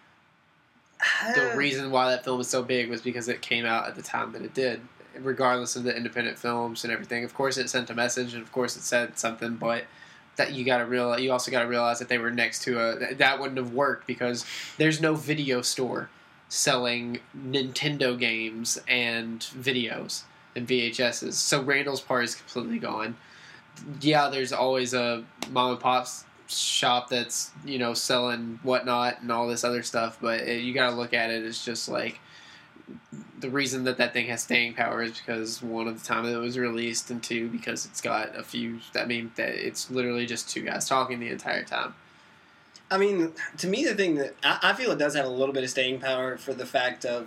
[SPEAKER 2] The reason why that film was so big was because it came out at the time that it did, regardless of the independent films and everything. Of course, it sent a message, and of course, it said something, but that you also got to realize that they were next to that wouldn't have worked, because there's no video store selling Nintendo games and videos and VHSs. So Randall's part is completely gone. Yeah, there's always a mom and pop's shop that's selling whatnot and all this other stuff, but you got to look at it as just like, the reason that thing has staying power is because, one, of the time that it was released, and two, because it's got a few. I mean, that it's literally just two guys talking the entire time.
[SPEAKER 1] I mean, to me, the thing that I feel it does have a little bit of staying power for the fact of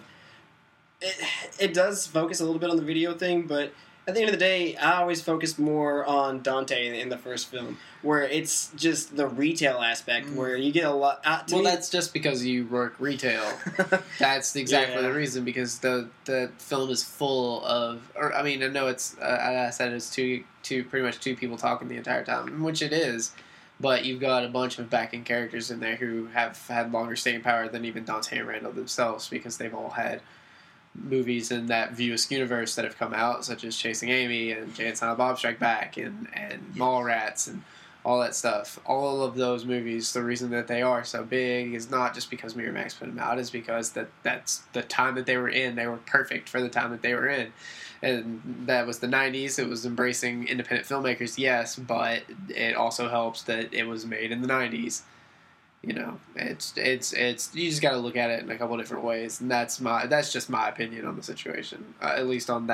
[SPEAKER 1] it does focus a little bit on the video thing, but at the end of the day, I always focused more on Dante in the first film, where it's just the retail aspect, where you get a lot.
[SPEAKER 2] That's just because you work retail. That's exactly the reason, because the film is full of. Or I mean, I know it's. I said it's pretty much two people talking the entire time, which it is. But you've got a bunch of backing characters in there who have had longer staying power than even Dante and Randall themselves, because they've all had movies in that View-Askew universe that have come out, such as Chasing Amy and Jay and Silent Bob Strike Back and Mallrats and all that stuff. All of those movies, the reason that they are so big is not just because Miramax put them out, is because that's the time that they were in. They were perfect for the time that they were in. And that was the 90s. It was embracing independent filmmakers, yes, but it also helps that it was made in the 90s. You know, it's you just got to look at it in a couple different ways, and that's just my opinion on the situation, at least on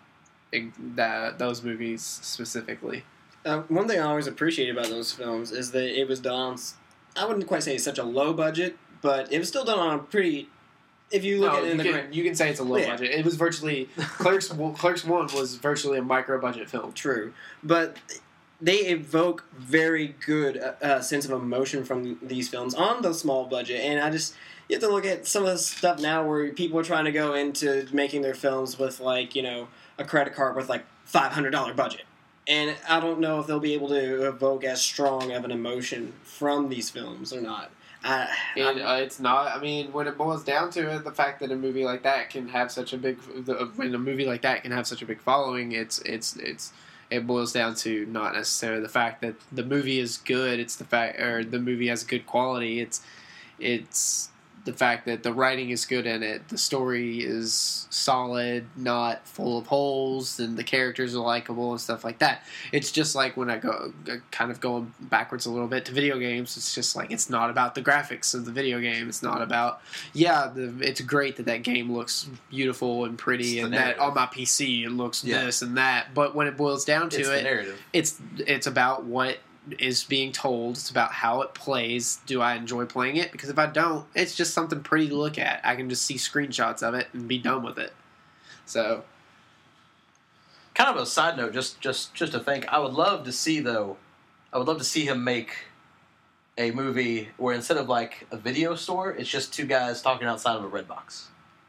[SPEAKER 2] those movies specifically.
[SPEAKER 1] One thing I always appreciate about those films is that it was done on, I wouldn't quite say such a low budget, but it was still done on a pretty. If you look at it in
[SPEAKER 2] you can say it's a low budget. It was virtually Clerks 1 was virtually a micro budget film.
[SPEAKER 1] True, but they evoke very good sense of emotion from these films on the small budget, and you have to look at some of the stuff now where people are trying to go into making their films with a credit card with $500 budget, and I don't know if they'll be able to evoke as strong of an emotion from these films or not.
[SPEAKER 2] It's not. I mean, when it boils down to it, the fact that a movie like that can have such a big following, it boils down to not necessarily the fact that the movie is good. It's the fact, or the movie has good quality. It's the fact that the writing is good in it. The story is solid, not full of holes, and the characters are likable and stuff like that. It's just like when I go kind of going backwards a little bit to video games. It's just like it's not about the graphics of the video game. It's not about it's great that game looks beautiful and pretty, and that on my PC it looks this and that. But when it boils down to
[SPEAKER 3] the narrative.
[SPEAKER 2] It's about what is being told. It's about how it plays. Do I enjoy playing it? Because if I don't, it's just something pretty to look at. I can just see screenshots of it and be done with it. So,
[SPEAKER 3] kind of a side note, just to think, I would love to see him make a movie where instead of like a video store, it's just two guys talking outside of a Redbox.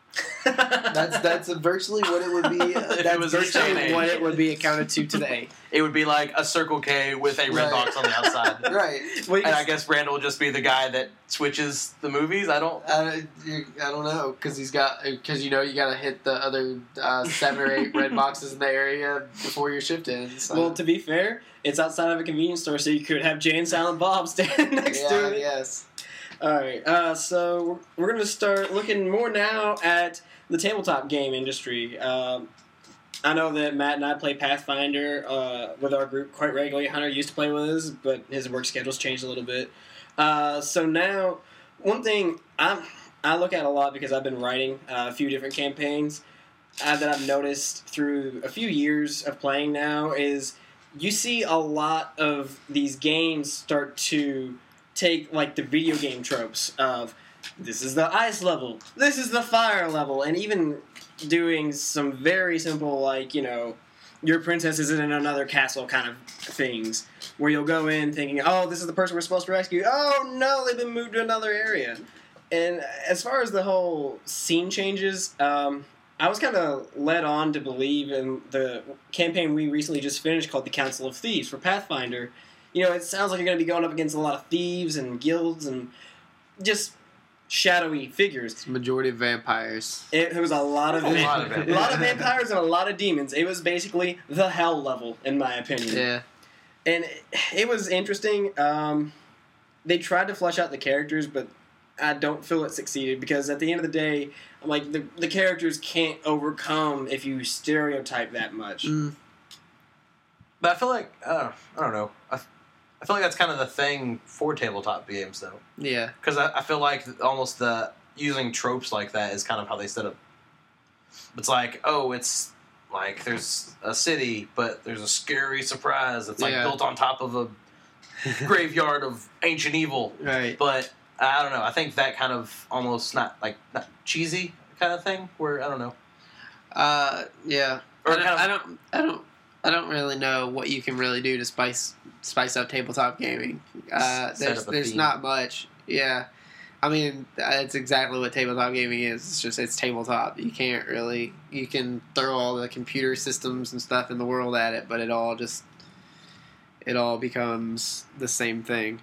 [SPEAKER 2] That's virtually what it would be. That's virtually what it would be accounted to today.
[SPEAKER 3] It would be like a Circle K with a red box on the outside,
[SPEAKER 2] right?
[SPEAKER 3] Well, and I guess Randall will just be the guy that switches the movies. I don't
[SPEAKER 2] know because you got to hit the other 7 or 8 red boxes in the area before your shift ends. So.
[SPEAKER 1] Well, to be fair, it's outside of a convenience store, so you could have Jay and Silent Bob standing next to it.
[SPEAKER 2] Yes.
[SPEAKER 1] All right, so we're going to start looking more now at the tabletop game industry. I know that Matt and I play Pathfinder with our group quite regularly. Hunter used to play with us, but his work schedule's changed a little bit. So now, one thing I look at a lot because I've been writing a few different campaigns that I've noticed through a few years of playing now is you see a lot of these games start to take like the video game tropes of this is the ice level, this is the fire level, and even doing some very simple your princess is in another castle kind of things where you'll go in thinking, oh, this is the person we're supposed to rescue. Oh no, they've been moved to another area. And as far as the whole scene changes, I was kind of led on to believe in the campaign we recently just finished called the Council of Thieves for Pathfinder. It sounds like you're going to be going up against a lot of thieves and guilds and just shadowy figures.
[SPEAKER 2] It's a majority of vampires.
[SPEAKER 1] It was a lot of vampires and a lot of demons. It was basically the hell level, in my opinion.
[SPEAKER 2] Yeah.
[SPEAKER 1] And it was interesting. They tried to flesh out the characters, but I don't feel it succeeded because at the end of the day, I'm like, the characters can't overcome if you stereotype that much.
[SPEAKER 2] Mm.
[SPEAKER 3] But I feel like, I don't know. I feel like that's kind of the thing for tabletop games, though.
[SPEAKER 2] Yeah.
[SPEAKER 3] Because I feel like almost using tropes like that is kind of how they set up. It's like, oh, it's like there's a city, but there's a scary surprise that's built on top of a graveyard of ancient evil.
[SPEAKER 2] Right.
[SPEAKER 3] But I don't know. I think that kind of almost not cheesy kind of thing. Where I don't know.
[SPEAKER 2] Yeah.
[SPEAKER 3] Or
[SPEAKER 2] I don't really know what you can really do to spice up tabletop gaming. There's not much. Yeah. I mean, that's exactly what tabletop gaming is. It's tabletop. You can throw all the computer systems and stuff in the world at it, but it all becomes the same thing.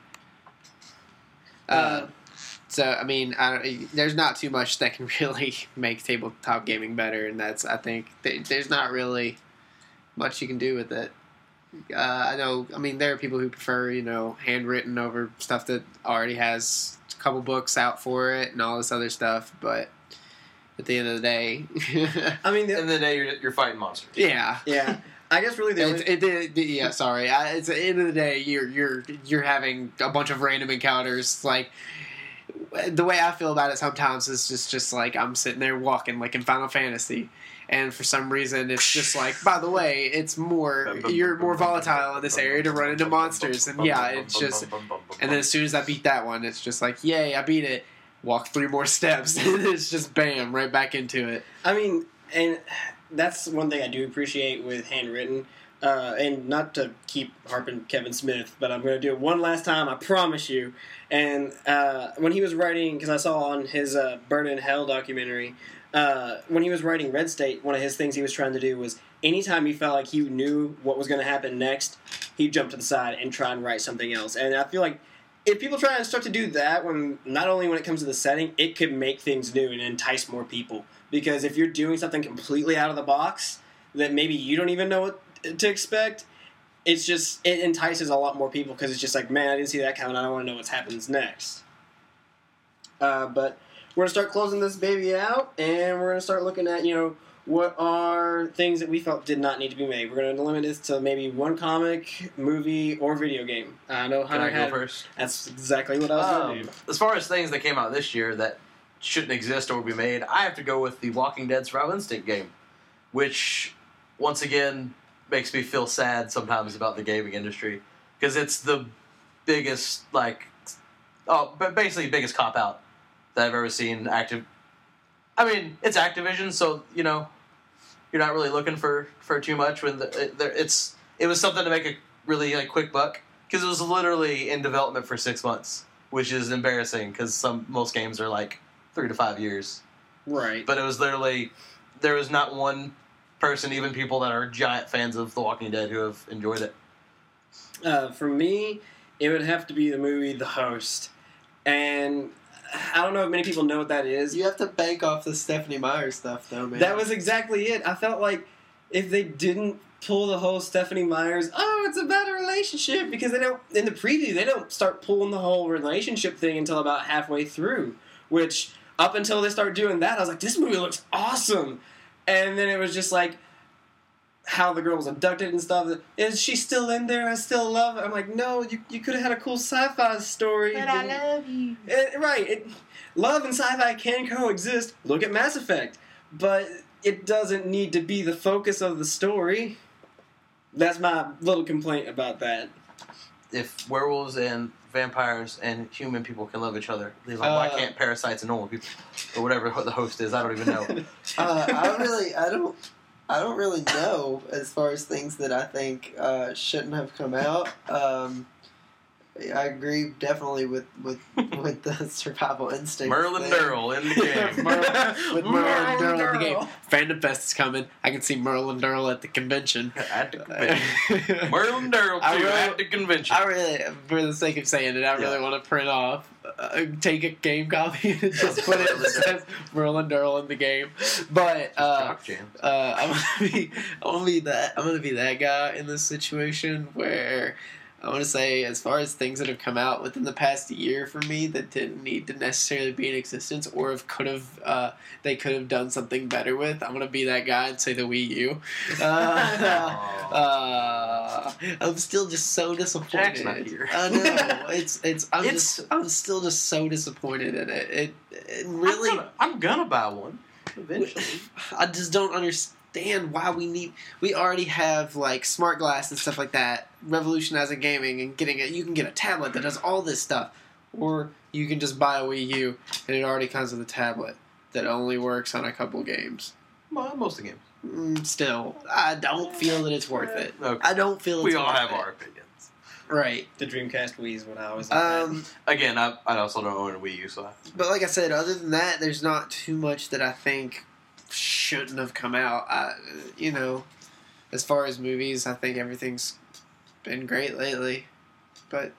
[SPEAKER 2] So, I mean, there's not too much that can really make tabletop gaming better, and I think there's not really much you can do with it. There are people who prefer, handwritten over stuff that already has a couple books out for it and all this other stuff, but at the end of the day...
[SPEAKER 3] at the end of the day, you're fighting monsters.
[SPEAKER 2] Yeah.
[SPEAKER 1] Yeah. I guess really
[SPEAKER 2] It's at the end of the day, you're having a bunch of random encounters. Like, the way I feel about it sometimes is just like I'm sitting there walking, like in Final Fantasy, and for some reason it's just like, by the way, you're more volatile in this area to run into monsters, and it's just, and then as soon as I beat that one, it's just like, yay, I beat it. Walk 3 more steps, and it's just bam, right back into it.
[SPEAKER 1] I mean, and that's one thing I do appreciate with handwritten. And not to keep harping Kevin Smith, but I'm going to do it one last time, I promise you. And when he was writing, because I saw on his Burn in Hell documentary, when he was writing Red State, one of his things he was trying to do was anytime he felt like he knew what was going to happen next, he'd jump to the side and try and write something else. And I feel like if people try and start to do that, not only when it comes to the setting, it could make things new and entice more people. Because if you're doing something completely out of the box that maybe you don't even know what to expect, it entices a lot more people because it's just like, man, I didn't see that coming. I don't want to know what happens next. But we're going to start closing this baby out, and we're going to start looking at, what are things that we felt did not need to be made. We're going to limit this to maybe one comic, movie, or video game. I know Hunter
[SPEAKER 3] Can I go first?
[SPEAKER 1] That's exactly what I was going to do.
[SPEAKER 3] As far as things that came out this year that shouldn't exist or be made, I have to go with the Walking Dead Survival Instinct game, which, once again, makes me feel sad sometimes about the gaming industry because it's the biggest, basically biggest cop-out that I've ever seen. It's Activision, so, you're not really looking for too much when it was something to make a really, quick buck because it was literally in development for 6 months, which is embarrassing because most games are, 3 to 5 years.
[SPEAKER 1] Right.
[SPEAKER 3] But it was literally, there was not one person, even people that are giant fans of The Walking Dead, who have enjoyed it.
[SPEAKER 1] For me, it would have to be the movie The Host. And I don't know if many people know what that is.
[SPEAKER 2] You have to bank off the Stephanie Meyer stuff, though, man.
[SPEAKER 1] That was exactly it. I felt like if they didn't pull the whole Stephanie Meyer's, it's about a relationship, because they don't, in the preview, they don't start pulling the whole relationship thing until about halfway through, which, up until they start doing that, I was like, this movie looks awesome. And then it was just like how the girl was abducted and stuff. Is she still in there? I still love her. I'm like, no, you could have had a cool sci-fi story.
[SPEAKER 2] But I love you.
[SPEAKER 1] Right. Love and sci-fi can coexist. Look at Mass Effect. But it doesn't need to be the focus of the story. That's my little complaint about that.
[SPEAKER 3] If werewolves and vampires and human people can love each other, why can't parasites and normal people, or whatever the host is? I don't even know.
[SPEAKER 2] I don't really know as far as things that I think shouldn't have come out. I agree definitely with the survival instinct.
[SPEAKER 3] Merlin Durrell in the game.
[SPEAKER 2] Merlin Durrell in the game. Fandom Fest is coming. I can see Merlin Durrell at the convention.
[SPEAKER 3] At the convention. Merlin Durrell too at the convention.
[SPEAKER 2] I really, for the sake of saying it, I really want to print off, take a game copy and just put it that says Merlin Durrell in the game. But I'm gonna be that guy in this situation where I want to say, as far as things that have come out within the past year for me that didn't need to necessarily be in existence, or they could have done something better with, I'm going to be that guy and say the Wii U. I'm still just so disappointed.
[SPEAKER 3] Jack's not here.
[SPEAKER 2] I know. I'm still just so disappointed in it. It really.
[SPEAKER 3] I'm gonna buy one eventually.
[SPEAKER 2] I just don't understand. understand why we already have like smart glass and stuff like that, revolutionizing gaming and you can get a tablet that does all this stuff, or you can just buy a Wii U and it already comes with a tablet that only works on a couple games.
[SPEAKER 3] Well, most of the games.
[SPEAKER 2] Still, I don't feel that it's worth it.
[SPEAKER 3] Okay.
[SPEAKER 2] I don't feel it's
[SPEAKER 3] we all
[SPEAKER 2] worth
[SPEAKER 3] have
[SPEAKER 2] it.
[SPEAKER 3] our opinions.
[SPEAKER 2] Right.
[SPEAKER 1] The Dreamcast Wii is what I always look at.
[SPEAKER 3] Again, I also don't own a Wii U, so
[SPEAKER 2] But like I said, other than that, there's not too much that I think shouldn't have come out. As far as movies, I think everything's been great lately. But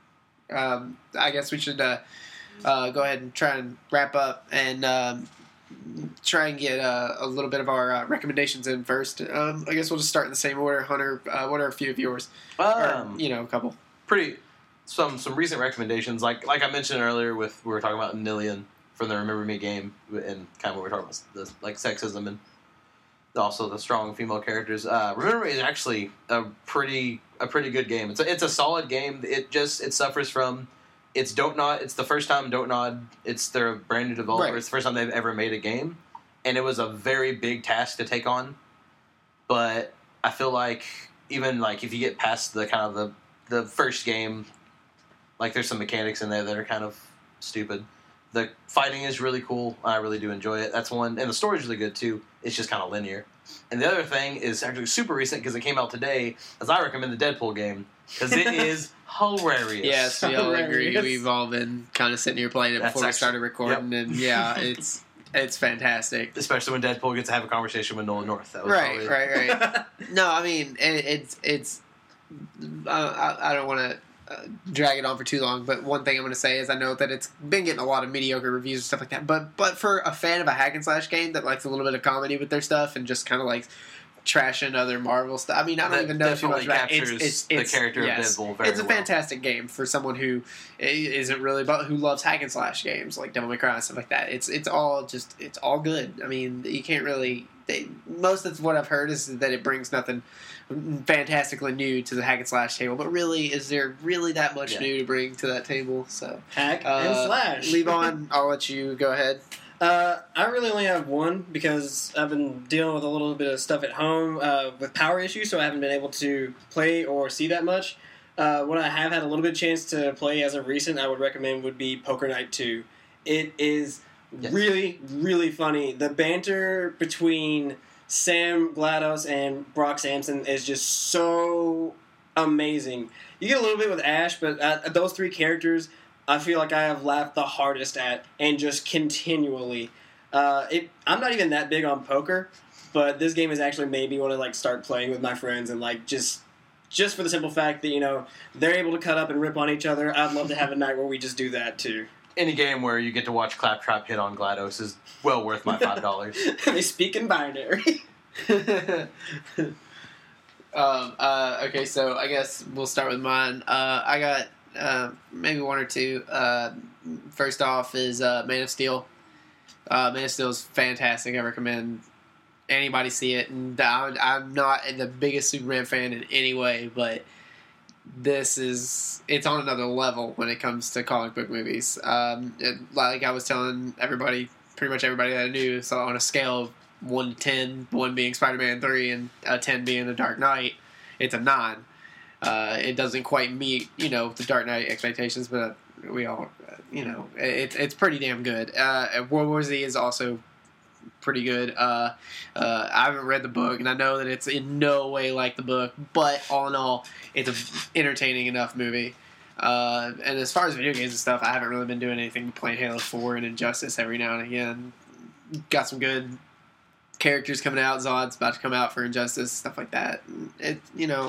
[SPEAKER 2] I guess we should go ahead and try and wrap up and try and get a little bit of our recommendations in first. I guess we'll just start in the same order. Hunter, what are a few of yours? A couple.
[SPEAKER 3] Some recent recommendations, like I mentioned earlier, we were talking about Nillion from the Remember Me game, and kind of what we're talking about, the like sexism and also the strong female characters. Remember Me is actually a pretty good game. It's a solid game. It suffers from it's Dontnod. It's the first time Dontnod. It's their brand new developer. Right. It's the first time they've ever made a game, and it was a very big task to take on. But I feel like even like if you get past the kind of the first game, like there's some mechanics in there that are kind of stupid. The fighting is really cool. I really do enjoy it. That's one, and the story's really good too. It's just kind of linear. And the other thing is actually super recent because it came out today. As I recommend the Deadpool game because it is hilarious.
[SPEAKER 2] Yes, we all agree. We've all been kind of sitting here playing it before we started recording, and yeah, it's fantastic.
[SPEAKER 3] Especially when Deadpool gets to have a conversation with Nolan North. That was
[SPEAKER 2] right. No, I mean it's. I don't want to drag it on for too long, but one thing I'm going to say is I know that it's been getting a lot of mediocre reviews and stuff like that, but for a fan of a hack and slash game that likes a little bit of comedy with their stuff and just kind of like trashing other Marvel stuff. I mean, I don't even know too much about it. It's
[SPEAKER 3] the character of Deadpool very
[SPEAKER 2] It's a fantastic game for someone who isn't really who loves hack and slash games like Devil May Cry and stuff like that. It's all good. I mean, you can't really. Most of what I've heard is that it brings nothing fantastically new to the hack and slash table, but really, is there really that much new to bring to that table? So
[SPEAKER 1] hack and slash.
[SPEAKER 2] Levon, I'll let you go ahead.
[SPEAKER 1] I really only have one because I've been dealing with a little bit of stuff at home with power issues, so I haven't been able to play or see that much. What I have had a little bit of chance to play as of recent, I would recommend would be Poker Night 2. It is really, really funny. The banter between Sam GLaDOS and Brock Samson is just so amazing. You get a little bit with Ash, but those three characters, I feel like I have laughed the hardest at, and just continually. I'm not even that big on poker, but this game has actually made me want to like start playing with my friends and like just for the simple fact that they're able to cut up and rip on each other. I'd love to have a night where we just do that too.
[SPEAKER 3] Any game where you get to watch Claptrap hit on GLaDOS is well worth my $5.
[SPEAKER 1] They speak in binary.
[SPEAKER 2] Okay, so I guess we'll start with mine. I got maybe one or two. First off is Man of Steel. Man of Steel is fantastic. I recommend anybody see it. And I'm not the biggest Superman fan in any way, but it's on another level when it comes to comic book movies. Like I was telling everybody, pretty much everybody that I knew, so on a scale of 1 to 10, 1 being Spider-Man 3 and 10 being The Dark Knight, it's a 9. It doesn't quite meet, the Dark Knight expectations, but we all, it's pretty damn good. World War Z is also pretty good. I haven't read the book, and I know that it's in no way like the book, but all in all, it's an entertaining enough movie. And as far as video games and stuff, I haven't really been doing anything but playing Halo 4 and Injustice every now and again. Got some good characters coming out. Zod's about to come out for Injustice, stuff like that. It's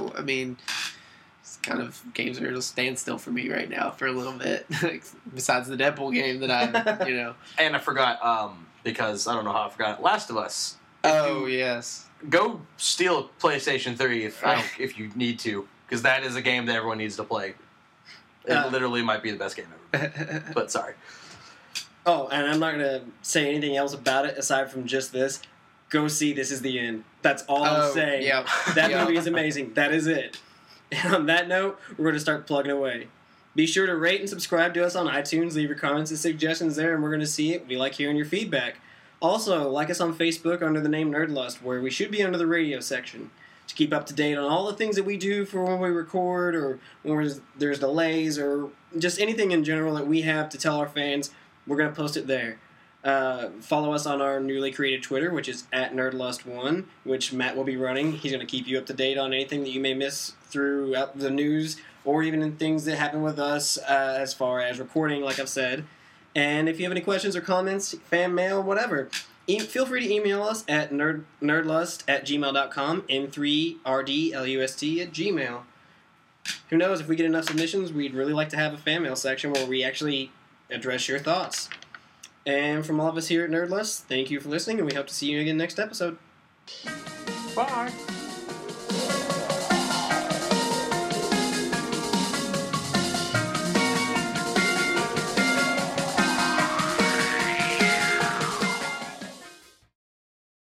[SPEAKER 2] kind of games are at a standstill for me right now for a little bit. Besides the Deadpool game that I.
[SPEAKER 3] And I forgot, because I don't know how I forgot it. Last of Us.
[SPEAKER 2] Yes.
[SPEAKER 3] Go steal PlayStation 3 if you need to, because that is a game that everyone needs to play. It literally might be the best game ever. But sorry.
[SPEAKER 1] Oh, and I'm not going to say anything else about it aside from just this. Go see This Is the End. That's all I'm saying.
[SPEAKER 2] Yep.
[SPEAKER 1] That movie is amazing. That is it. And on that note, we're going to start plugging away. Be sure to rate and subscribe to us on iTunes. Leave your comments and suggestions there, and we're going to see it. We like hearing your feedback. Also, like us on Facebook under the name Nerdlust, where we should be under the radio section to keep up to date on all the things that we do for when we record or when there's delays or just anything in general that we have to tell our fans. We're going to post it there. Follow us on our newly created Twitter, which is @NerdLust1, which Matt will be running. He's going to keep you up to date on anything that you may miss throughout the news or even in things that happen with us as far as recording, like I've said. And if you have any questions or comments, fan mail, whatever, feel free to email us at nerdlust@gmail.com, n3rdlust@gmail. Who knows, if we get enough submissions, we'd really like to have a fan mail section where we actually address your thoughts. And from all of us here at Nerdlust, thank you for listening, and we hope to see you again next episode.
[SPEAKER 3] Bye.